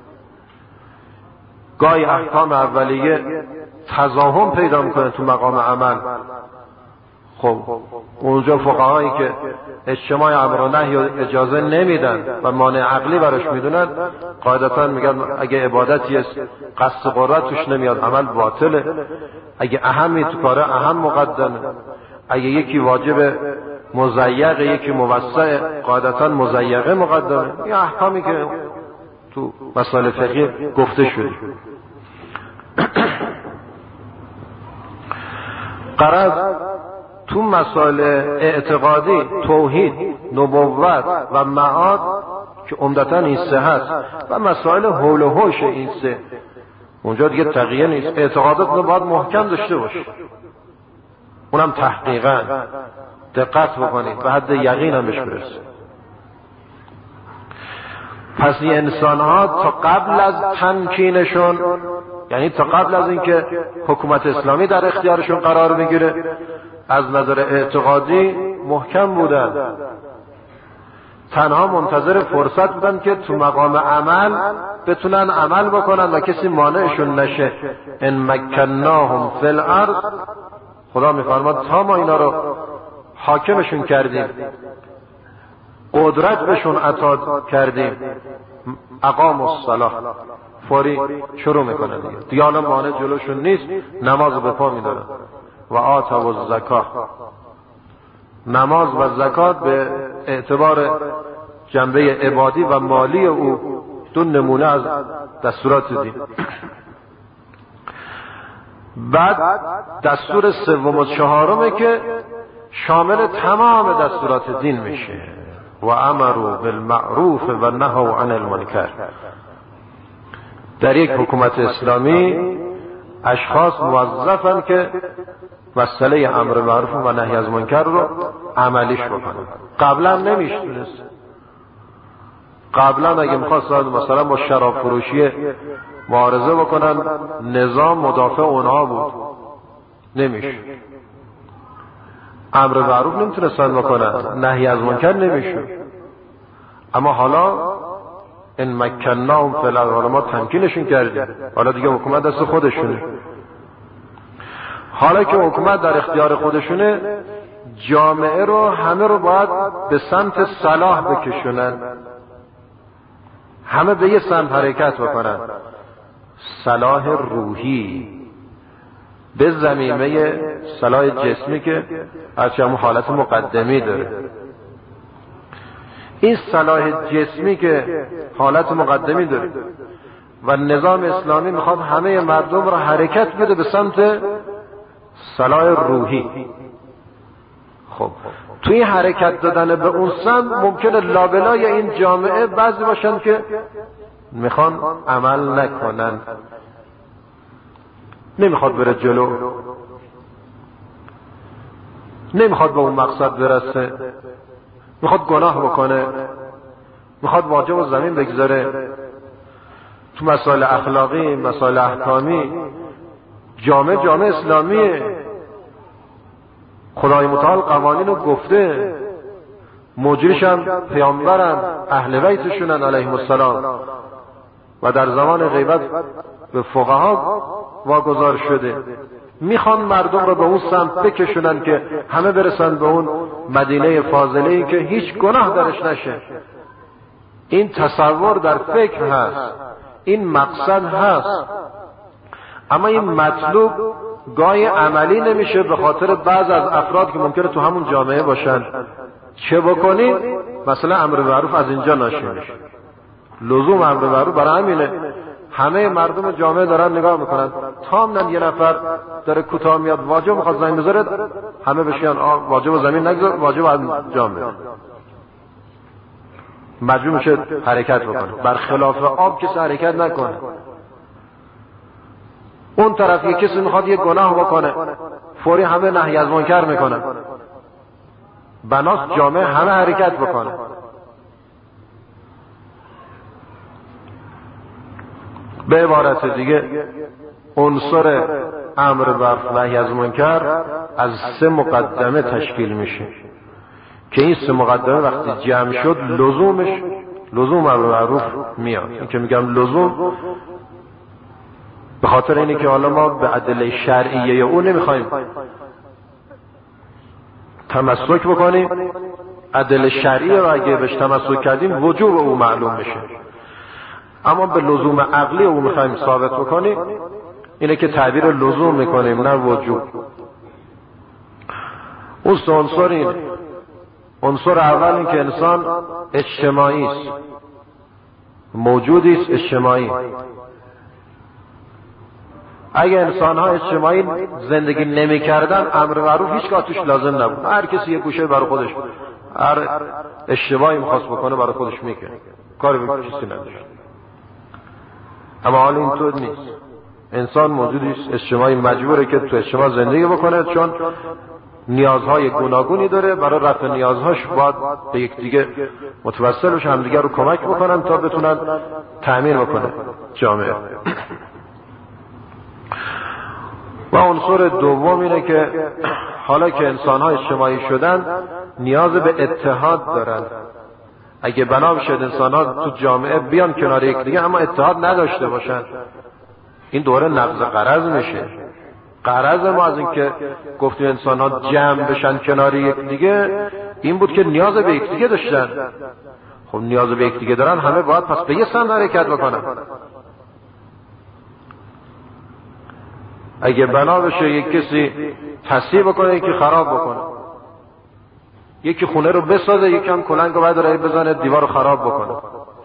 گاهی احکام اولیه تضاهم پیدا میکنه تو مقام عمل. خب اونجا فقهایی که اجتماع امر و نهی اجازه نمیدن و مانع عقلی براش میدونن، قاعدتا میگن اگه عبادتی است قصد قربت توش نمیاد عمل باطله. اگه اهمی تو کاره اهم مقدمه. اگه یکی واجب مضیق یکی موسع، قاعدتا مضیقه مقدمه. این احکامی که تو مسائل فقهی گفته شده. غرض تو مسائل اعتقادی، توحید، نبوت و معاد که عمدتاً این سه هست، و مسائل حول و حوش این سه، اونجا دیگه تقیه نیست. اعتقادات رو باید محکم داشته باشه، اونم تحقیقاً دقت بکنید به حد یقین هم بهش برسید. پس این انسان ها تا قبل از تمکینشون، یعنی تا قبل از اینکه حکومت اسلامی در اختیارشون قرار بگیره، از نظر اعتقادی محکم بودن. تنها منتظر فرصت بودن که تو مقام عمل بتونن عمل بکنن و کسی مانعشون نشه. ان مکناهم فی الارض، خدا میفرماد تا ما اینا رو حاکمشون کردیم، قدرت بهشون عطا کردیم، اقام الصلاة، فوری شروع میکنن دیگه حالا مانع جلوشون نیست، نماز به پا میدارن. و آتوا الزکات، نماز و زکات به اعتبار جنبه عبادی و مالی او دو نمونه از دستورات دین. بعد دستور سوم و چهارمه که شامل تمام دستورات دین میشه. و امروا بالمعروف و نهوا عن المنکر. در یک حکومت اسلامی اشخاص موظفن که مسئله امر معروف و نهی از منکر رو عملیش بکنن. قبلا نمیشتونست. قبلا اگه میخواستن مثلا با شراب فروشی معارضه بکنن، نظام مدافع اونها بود، نمیشه. امر معروف نمیتونستن بکنن، نهی از منکر نمیشه. اما حالا این مکناهم فی الارض، حالا ما تمکینشون کردیم، حالا دیگه حکومت دست خودشونه. حالا که حکومت در اختیار خودشونه، جامعه رو همه رو باید به سمت صلاح بکشونن، همه به یه سمت حرکت بکنن، صلاح روحی به ضمیمه صلاح جسمی که هرچی همون حالت مقدمی داره. این صلاح جسمی که حالت مقدمی داره و نظام اسلامی میخواد همه مردم را حرکت بده به سمت صلاح روحی. خب توی این حرکت دادن به اون سمت ممکنه لابلای این جامعه بعضی باشن که میخوان عمل نکنن، نمیخواد بره جلو، نمیخواد به اون مقصد برسه، میخواد گناه بکنه، میخواد واجب و زمین بگذاره. تو مسائل اخلاقی، مسائل احکامی، جامعه اسلامیه، خدای متعال قوانین رو گفته، مجریش هم پیامبرن، اهل بیتشونن علیهم السلام، و در زمان غیبت به فقها واگذار شده. میخوان مردم رو به اون سمت بکشونن که همه برسن به اون مدینه فاضله‌ای که هیچ گناه درش نشه. این تصور در فکر هست، این مقصد هست، اما این مطلوب گاهی عملی نمیشه به خاطر بعض از افراد که ممکنه تو همون جامعه باشن. چه بکنید؟ مثلا امر معروف از اینجا ناشی میشه. لزوم امر معروف برای همینه، همه مردم جامعه دارن نگاه میکنن، تامنن یه نفر داره کوتاه میاد واجب میخواد زمین بذاره، همه بشین واجب و زمین نگذار، واجب انجام بده، مجبور میشه حرکت بکنه. برخلاف آب کسی حرکت نکنه. اون طرف یک کسی میخواد یه گناه بکنه، فوری همه نهی از منکر میکنن. بناس جامعه همه حرکت بکنه. به عبارت دیگه عنصر امر معروف و نهی از منکر از 3 مقدمه تشکیل میشه که این 3 مقدمه وقتی جمع شد لزوم امر معروف میاد. این که میگم لزوم به خاطر اینه که حالا ما به ادله شرعیه اون نمیخوایم تمسک بکنیم. ادله شرعیه رو اگه بهش تمسک کردیم وجوب او معلوم میشه، اما به لزوم عقلی او میخوایم ثابت بکنیم، اینه که تعبیر لزوم میکنیم نه وجوب. اون 3 عنصر اینه. عنصر اول این که انسان اجتماعی است، موجودی است اجتماعی. اگه انسان ها اجتماعی زندگی نمی کردن امر معروف هیچگاه توش لازم نبود. هر کسی یه گوشه برای خودش، هر اشتباهی میخواست بکنه برای خودش میکنه، کاری به کسی نداشت. اما حال اینطور نیست. انسان موجودی است اجتماعی، مجبوره که تو اجتماع زندگی بکنه، چون نیازهای گوناگونی داره. برای رفع نیازهاش باید به یکدیگه متوسل بشن، همدیگه رو کمک بکنن تا بتونن تأمین بکنه جامعه. و عنصر دوم اینه که حالا که انسان‌ها اجتماعی شدن نیاز به اتحاد دارن. اگه بنا بشه انسان‌ها تو جامعه بیان کنار یکدیگه اما اتحاد نداشته باشن، این دوره نقض غرض میشه. غرض ما از این که گفتیم انسان‌ها جمع بشن کنار یکدیگه این بود که نیاز به یکدیگه داشتن. خب نیاز به یکدیگه دارن، همه باید پس به یه سمت حرکت بکنن. اگه بنا بشه یک کسی تصحیح بکنه، یکی خراب بکنه، یکی خونه رو بسازه، یکی هم کلنگو برداره بزنه دیوار رو خراب بکنه،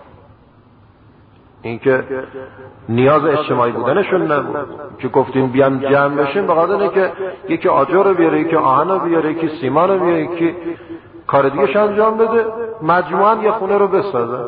این که نیاز اجتماعی بودنشون نبود. که گفتیم بیان جمع بشیم به خاطر اینکه یکی آجر رو بیاره، یکی آهن رو بیاره، یکی سیمان رو بیاره، یکی کار دیگه انجام بده، مجموعاً یه خونه رو بسازه.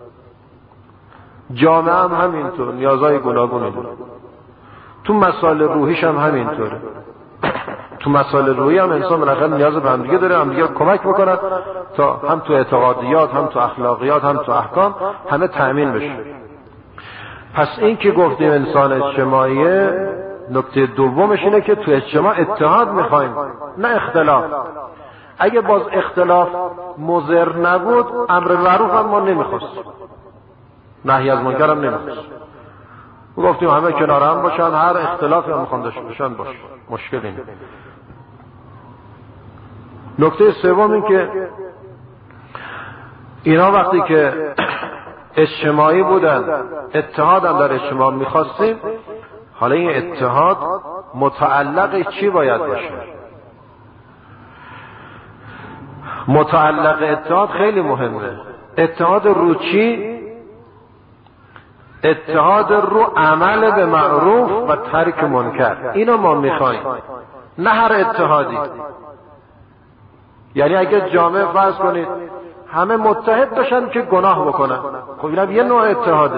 جامعه هم همینطور نیازهای گوناگونی داره. تو مسائل روحیش هم همینطوره. تو مسائل روحی هم انسان بالاخره نیاز به همدیگه داره، همدیگه کمک بکنن تا هم تو اعتقادیات، هم تو اخلاقیات، هم تو احکام همه تأمین بشه. پس این که گفتیم انسان اجتماعیه، نکته دومش اینه که تو اجتماع اتحاد میخوایم نه اختلاف. اگه باز اختلاف مضر نبود امر معروف هم ما نمیخواستیم، نهی از منکر هم نمیخواستیم. گفتیم همه کنار هم باشن، هر اختلافی هم میخوان داشته باشن باشه، مشکلی نیست. نکته سوم این که اینا وقتی که اجتماعی بودن، اتحاد هم در اجتماع میخواستیم، حالا این اتحاد متعلق چی باید باشه؟ متعلق اتحاد خیلی مهمه. اتحاد رو چی؟ اتحاد رو عمل به معروف و ترک منکر. اینو ما میخوایم، نه هر اتحادی. یعنی اگه جامعه فرض کنید همه متحد باشن که گناه بکنن، خب اینم یه نوع اتحاده،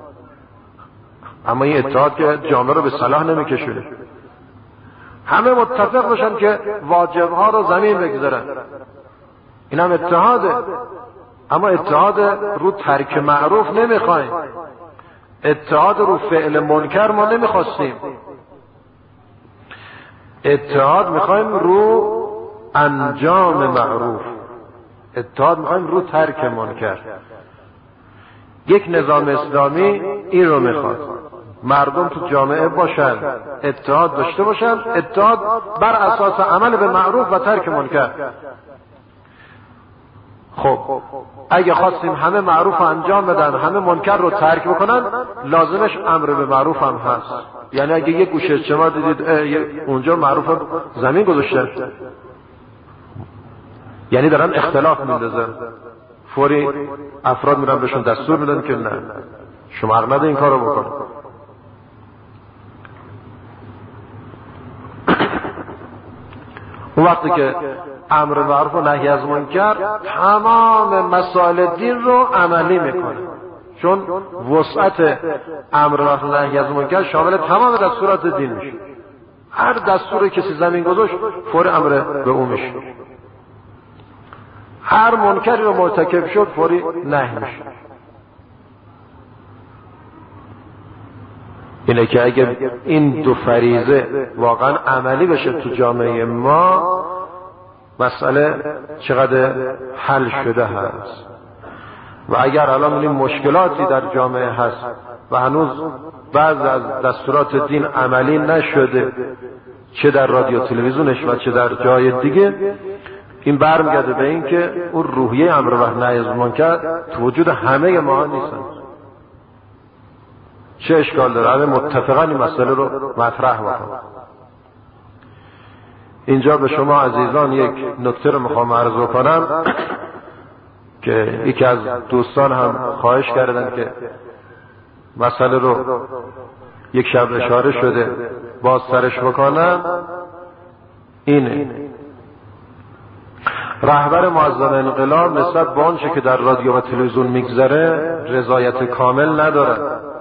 اما این اتحاد که جامعه رو به صلاح نمیکشونه. همه متفق باشن که واجبها رو زمین بگذارن، اینم اتحاده، اما اتحاد رو ترک معروف نمیخوایم، اتحاد رو فعل منکر ما نمیخواستیم، اتحاد میخوایم رو انجام معروف، اتحاد میخوایم رو ترک منکر. یک نظام اسلامی این رو میخواد، مردم تو جامعه باشن، اتحاد داشته باشن، اتحاد بر اساس عمل به معروف و ترک منکر. خب اگه خواستیم همه معروف انجام بدن، همه منکر رو ترک بکنن، لازمش امر به معروف هم هست. یعنی اگه یک گوشه اجتماع دیدید اونجا معروف زمین گذاشتن، یعنی دارن اختلاف میندازن، فوری افراد میرن بهشون دستور میدن که نه، شما حق ندارید این کارو بکنید. اون وقتی که امر معروف و نهی از منکر تمام مسائل دین رو عملی میکنه، چون وسعت امر معروف و نهی از منکر شامل تمام دستورات دین میشه. هر دستوری کسی زمین گذاشت فوری امر به اون میشه، هر منکری رو مرتکب شد فوری نهی میشه. اینه که اگه این دو فریضه واقعا عملی بشه تو جامعه ما، مسئله چقدر حل شده هست. و اگر الان این مشکلاتی در جامعه هست و هنوز بعض از دستورات دین عملی نشده، چه در رادیو تلویزیونش و چه در جای دیگه، این برمیگرده به این که اون روحیه امر و نهی از منکر تو وجود همه ما نیستن. چه اشکال داره؟ همه متفقاً این مسئله رو مطرح بکنن. اینجا به شما عزیزان یک نکته رو میخوام عرض بکنم که یکی از دوستان هم خواهش کردن که مسئله رو یک شب اشاره شده باز سرش بکنم. اینه رهبر معظم انقلاب نسبت به آنچه که در رادیو و تلویزیون میگذره رضایت کامل نداره.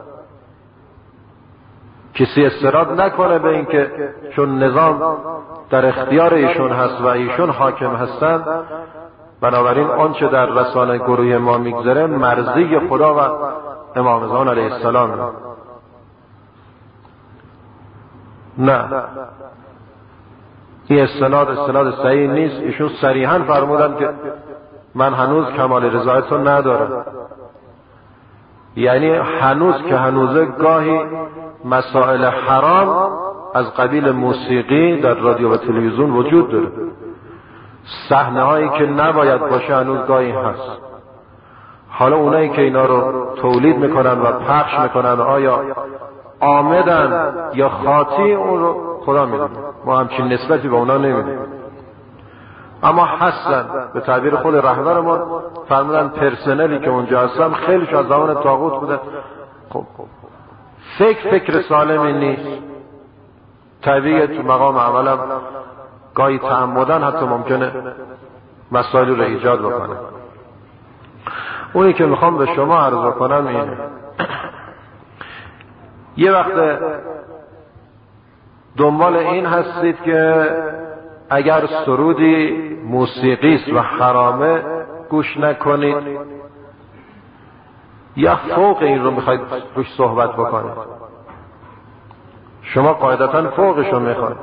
کسی استناد نکنه به این که چون نظام در اختیار ایشون هست و ایشون حاکم هستن، بنابراین آنچه در رسانه گروه ما میگذره مرضی خدا و امام زمان علیه السلام. نه، این استناد صحیح نیست. ایشون صریحا فرمودن که من هنوز کمال رضایت رو ندارم. یعنی هنوز که هنوزه گاهی مسائل حرام از قبیل موسیقی در رادیو و تلویزیون وجود داره، صحنه هایی که نباید باشه هنوز گاهی هست. حالا اونایی که اینا رو تولید میکنن و پخش میکنن آیا آمدن یا خاطی، اون رو خدا میدونه، ما همچین نسبتی به اونا نمیدیم، اما هستن. به تعبیر خود رهبر ما فرمودن پرسنلی که اونجا هستن خیلیش از زمان طاغوت بوده. خب فکر سالمی نیست. طبیعیه تو مقام عملم گاهی تعمدن حتی ممکنه مسائل رو ایجاد بکنه. اونی که میخوام به شما عرض کنم اینه، یه وقت دنبال این هستید که اگر سرودی موسیقی است و حرامه گوش نکنید، یا فوق این رو میخواید روش صحبت بکنید. شما قاعدتا فوقش رو میخواید.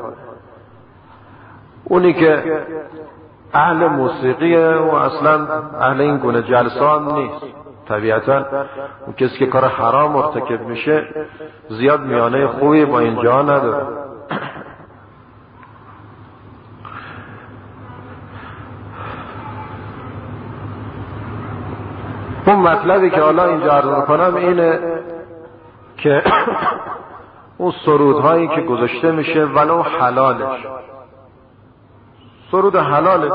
اونی که اهل موسیقیه و اصلا اهل این گونه جلسه هم نیست. طبیعتا اون کسی که کار حرام مرتکب میشه زیاد میانه خوبی با اینجا نداره. اون مطلبی که حالا اینجا عرض میکنم اینه که اون سرودهایی که گذاشته میشه ولو حلالش، سرود حلاله،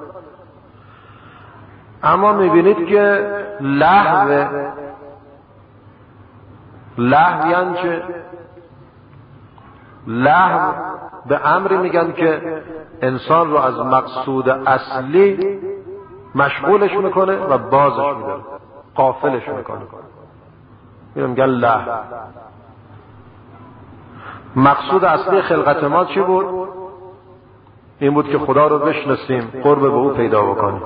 اما میبینید که لهو یعنی چه؟ لهو به امری میگن که انسان رو از مقصود اصلی مشغولش میکنه و بازش میداره، غافلش میکنه. میگن لهو. مقصود اصلی خلقت ما چی بود؟ این بود که خدا رو بشناسیم، قرب به او پیدا بکنیم.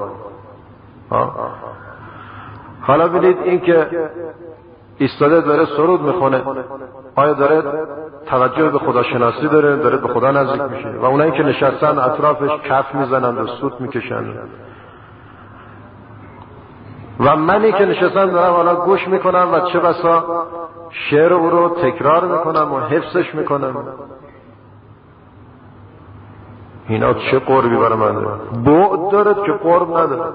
حالا ببینید این که ایستاده داره سرود میخونه، آیا داره توجه به خدا شناسی داره به خدا نزدیک میشه؟ و اونایی که نشستن اطرافش کف میزنن و سوت میکشن، و منی که نشستم دارم حالا گوش میکنم و چه بسا شعر او رو تکرار میکنم و حفظش میکنم. اینا چه قربی برای من داره؟ بعد داره که قرب نداره.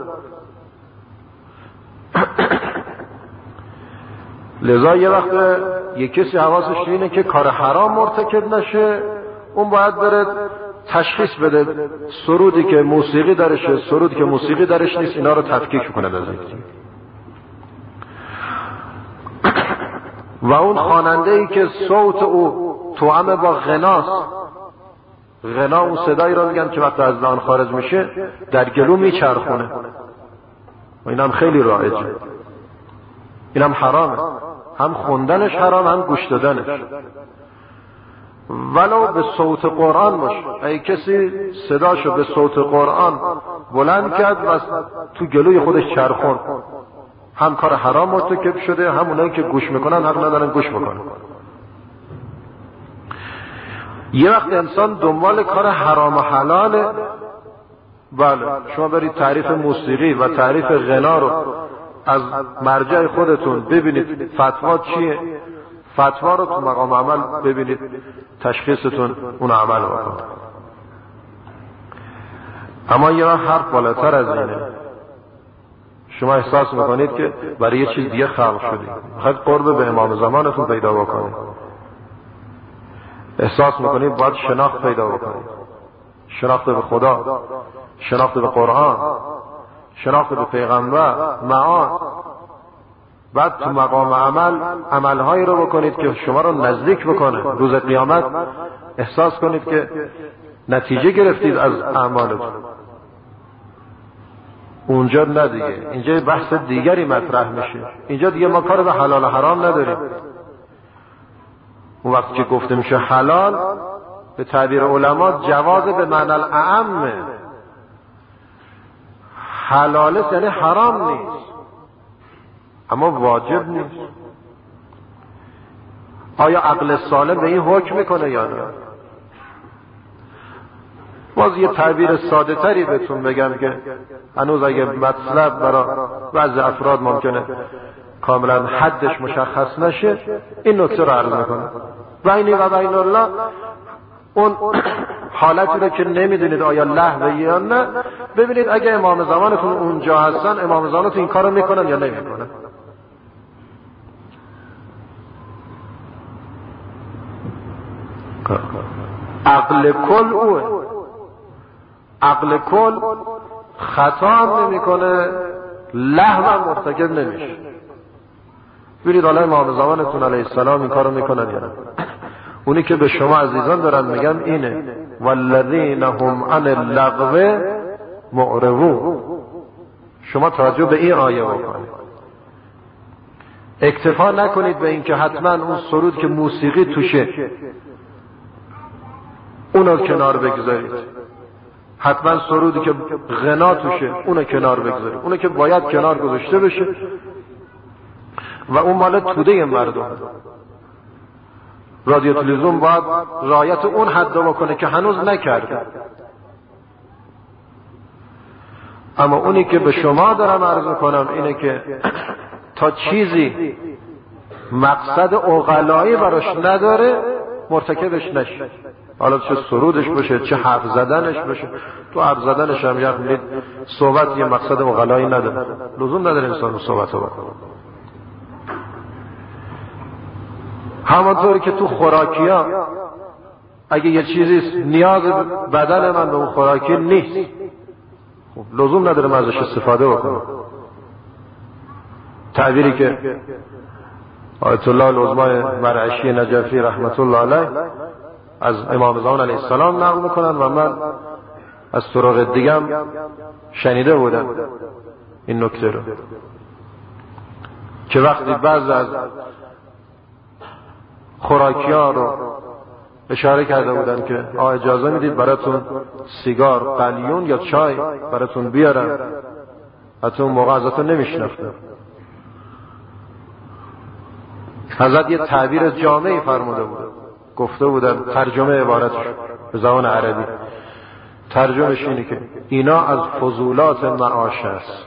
لذا یه وقت یک کسی حواسش اینه که کار حرام مرتکب نشه، اون باید بره تشخیص بده سرودی که موسیقی درشه، سرودی که موسیقی درش نیست، اینا رو تفکیک کنه بزنید. و اون خواننده‌ای که صوت او توأم با غناست، غنا اون صدایی رو میگن که وقتی از دهان خارج میشه در گلو میچرخونه، و این هم خیلی رایجه. این هم حرامه، هم خوندنش حرام، هم گوش دادنش. ولو به صوت قرآن باشه، ای کسی صداشو به صوت قرآن بلند کرد و تو گلوی خودش چرخون، هم کار حرام مرتکب شده، هم اونایی که گوش میکنن حق ندارن گوش بکنن. یه وقت انسان دنبال کار حرام و حلاله، بله شما برید تعریف موسیقی و تعریف غنا رو از مرجع خودتون ببینید فتوا چیه، فتوا رو تو مقام عمل ببینید، تشخیصتون اون عمل بکنید. اما یه وقت حرف بالاتر از اینه، شما احساس میکنید که برای یه چیز دیگه خلق شدید، خواهد قرب به امام زمانتون پیدا بکنید، احساس میکنید باید شناخت پیدا بکنید، شناخت به خدا، شناخت به قرآن، شناخت به پیغمبر، معاد. بعد تو مقام عمل عملهایی رو بکنید که شما رو نزدیک بکنه روز قیامت، احساس کنید که نتیجه گرفتید از اعمالتون. اونجا نه دیگه، اینجا بحث دیگری مطرح میشه. اینجا دیگه ما کار به حلال و حرام نداریم. اون وقتی که گفته میشه حلال، به تعبیر علما جواز به معنی الاعم، حلاله یعنی حرام نیست اما واجب نیست. آیا عقل سالم به این حکم میکنه یا نه؟ باز یه تعبیر ساده تری بهتون بگم که هنوز اگه مطلب برای بعضی افراد ممکنه کاملا حدش مشخص نشه، این نکته رو عرض میکنه. بینی و بین الله، اون حالتی رو که نمیدونید آیا لهوه یا نه، ببینید اگه امام زمانتون اونجا هستن، امام زمانتون این کار رو میکنن یا نمیکنن. عقل کل اوه، عقل کل خطا هم نمیکنه، لهو هم مرتکب نمیشه. ببینید حالا امام زمانتون علیه السلام این کارو میکنن یا نه؟ اونی که به شما عزیزان دارن میگم اینه، والذین هم عن اللغو معرضون. شما توجه به این آیه بکنید، اکتفا نکنید به این که حتما اون سرود که موسیقی توشه اونو کنار بگذارید. حتما سرودی که غنا توشه اونو کنار بگذاریم، اونو که باید کنار گذاشته بشه و اون مال توده مردم. رادیو تلویزیون باید رعایت اون حد بکنه که هنوز نکرده. اما اونی که به شما دارم عرض میکنم اینه که تا چیزی مقصد عقلایی براش نداره مرتکبش نشه، حالا چه سرودش باشه چه حرف زدنش باشه. تو حرف زدنش هم یعنی صحبت یه مقصد عقلایی نداره، لزوم نداره انسان صحبت رو بکنه. همانطوری که تو خوراکی ها اگه یه چیزی نیاز بدن من به اون خوراکی نیست، خب لزوم نداره من ازش استفاده بکنم. تعبیری که آیت الله العظمای مرعشی نجفی رحمت الله علیه از امام زمان علیه السلام نقل میکنن و من از طرق دیگم شنیده بودم این نکته رو، که وقتی بعض از خوراکی ها رو اشاره کرده بودن که اجازه میدید براتون سیگار، قلیون یا چای براتون بیارم، حتی اون موقع ازتون نمیشنفتم. حضرت یه تعبیر جامعی فرموده بود، گفته بودن ترجمه عبارتش به زبان عربی، ترجمهش اینه که اینا از فضولات معاش است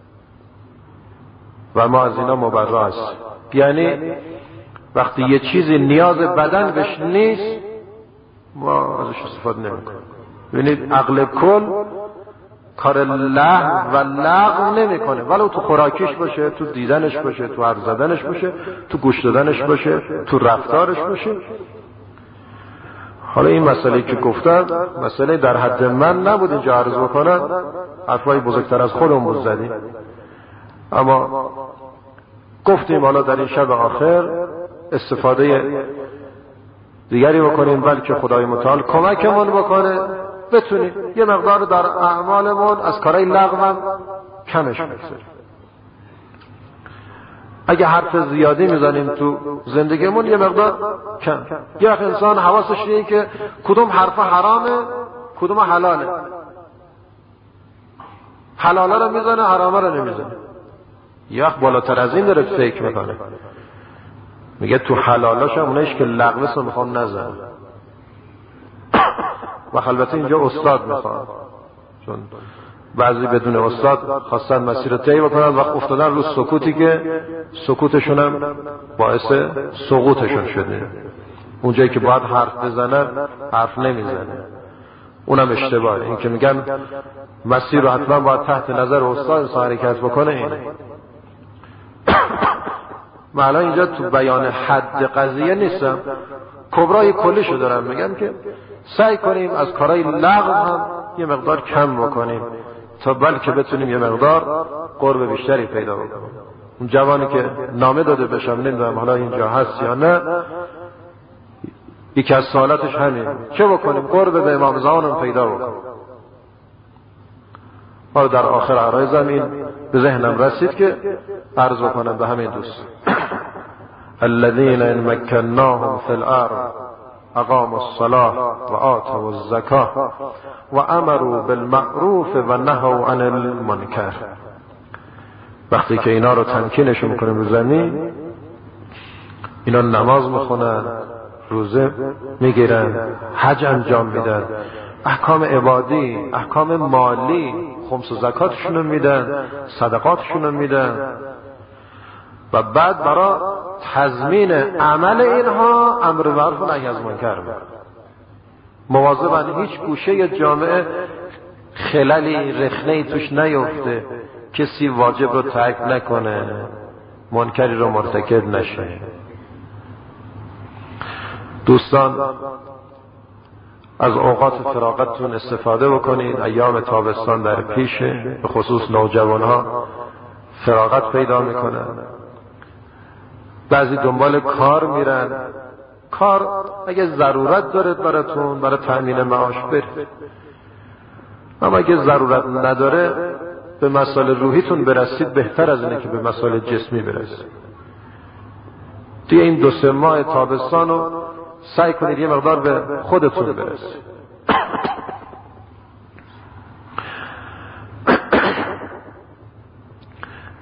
و ما از اینا مبرا است. یعنی وقتی یه چیزی نیاز بدن بهش نیست ما ازش استفاده نمیکنیم. ببینید عقل کل کار لهو و لغو نمیکنه، ولو تو خوراکیش باشه، تو دیدنش باشه، تو حرف زدنش باشه، تو گوش دادنش باشه، تو رفتارش باشه. حالا این مسئله که گفتم مسئله در حد من نبود اینجا عرض بکنم، حرفای بزرگتر از خودم بود زدیم، اما گفتیم حالا در این شب آخر استفاده دیگری بکنیم، بلکه خدای متعال کمکمون بکنه بتونیم یه مقدار در اعمالمون از کارهای لغو هم کمش بگذاریم. اگه حرف زیادی میزنیم تو زندگیمون یه مقدار کم. یه وقت انسان حواسش اینه که کدوم حرف حرامه کدوم حلاله، حلاله رو میزنه حرامه رو نمیزنه. یه وقت بالاتر از این داره فکر میکنه، میگه تو حلالاش هم اونایش که لغوه رو میخوام نزن. و البته اینجا استاد میخواد، چون بعضی بدون استاد خواستن مسیر رو طی بکنن، وقت افتادن رو سکوتی که سکوتشون هم باعث سقوطشون شده. اونجایی که باید حرف بزنن حرف نمیزنه، اونم اشتباهه. این که میگن مسیر رو حتما باید تحت نظر استاد حرکت بکنه اینه. من الان اینجا تو بیان حد قضیه نیستم، کبرای کلیشو دارم میگم که سعی کنیم از کارهای لغو هم یه مقدار کم بکنیم تا بلکه بتونیم یه مقدار قرب بیشتری پیدا بکنیم. اون جوانی که نامه داده بشم نمیدونم حالا اینجا هست یا نه، یکی از سوالاتش همین چه بکنیم قرب به امام زمانم پیدا بکنیم. حالا در آخر عرای زمین به ذهنم رسید که عرض بکنم به همین دوست الذين ان مكناهم في الارض اقاموا الصلاة و آتوا الزکاة و امروا بالمعروف و نهوا عن المنکر. وقتی که اینا رو تمکینشون میکنیم رو زمین، اینا نماز میخونن، روزه میگیرن، حج انجام میدن، احکام عبادی، احکام مالی، خمس و زکاتشون رو میدن، صدقاتشون رو میدن، و بعد برای تضمین عمل اینها امر معروف و نهی از منکر میکنن. مواظبن هیچ گوشه جامعه خللی رخنه‌ای توش نیفته، کسی واجب رو ترک نکنه، منکری رو مرتکب نشه. دوستان از اوقات فراغتتون استفاده بکنید، ایام تابستان در پیشه، به خصوص نوجوانها فراغت پیدا میکنن، بعضی دنبال کار میرن. کار اگه ضرورت داره براتون برای تأمین معاش برید، اما اگه ضرورت نداره به مسائل روحیتون برسید بهتر از اینه که به مسائل جسمی برسید. توی این 2-3 ماه تابستان رو سعی کنید یه مقدار به خودتون برسید.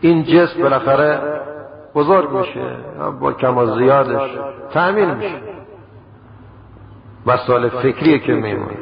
این جسم بالاخره بزرگ میشه، با کم و زیادش تأمین میشه، مسائل فکریه که میمونه.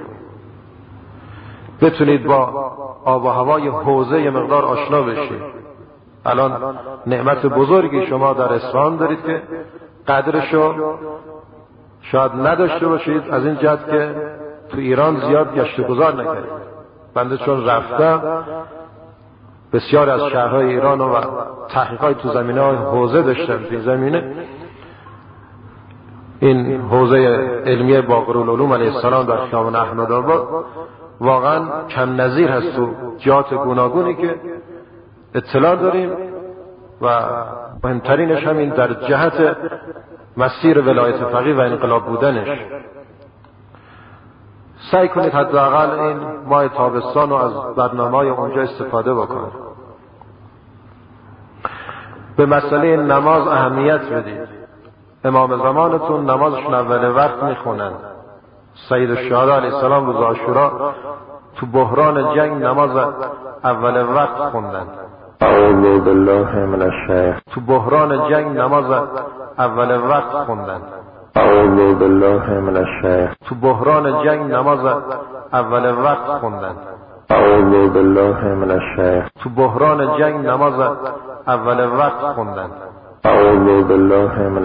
بتونید با آب و هوای حوزه یه مقدار آشنا بشید. الان نعمت بزرگی شما در اصفهان دارید که قدرشو شاید نداشته باشید، از این جهت که تو ایران زیاد گشت و گذار نکردید. بنده چون رفتم بسیار از شهرهای ایران و تحقیقات تو زمینه‌های حوزه داشتم، تو این زمینه این حوزه علمیه باقرالعلوم علیه السلام در خیابان احمدآباد واقعا کم نظیر هست تو جهات گوناگونی که اطلاع داریم و مهمترینش همین در جهت مسیر ولایت فقیه و انقلاب بودنش. سعی کنید حداقل این ماه تابستان رو از برنامه‌های اونجا استفاده بکنید. به مسئله نماز اهمیت بدید. امام زمانتون نمازشون اول وقت میخونن. سید الشهدا علیه السلام روز عاشورا تو بحران جنگ نماز اول وقت خوندن. اعوذ بالله من الشیطان. تو بحران جنگ نماز اول وقت خوندن. اعوذ بالله من الشیطان. تو بحران جنگ نماز اول وقت خوندن. اعوذ بالله من الشیطان. تو بحران جنگ نماز اول وقت خوندن. اعوذ بالله من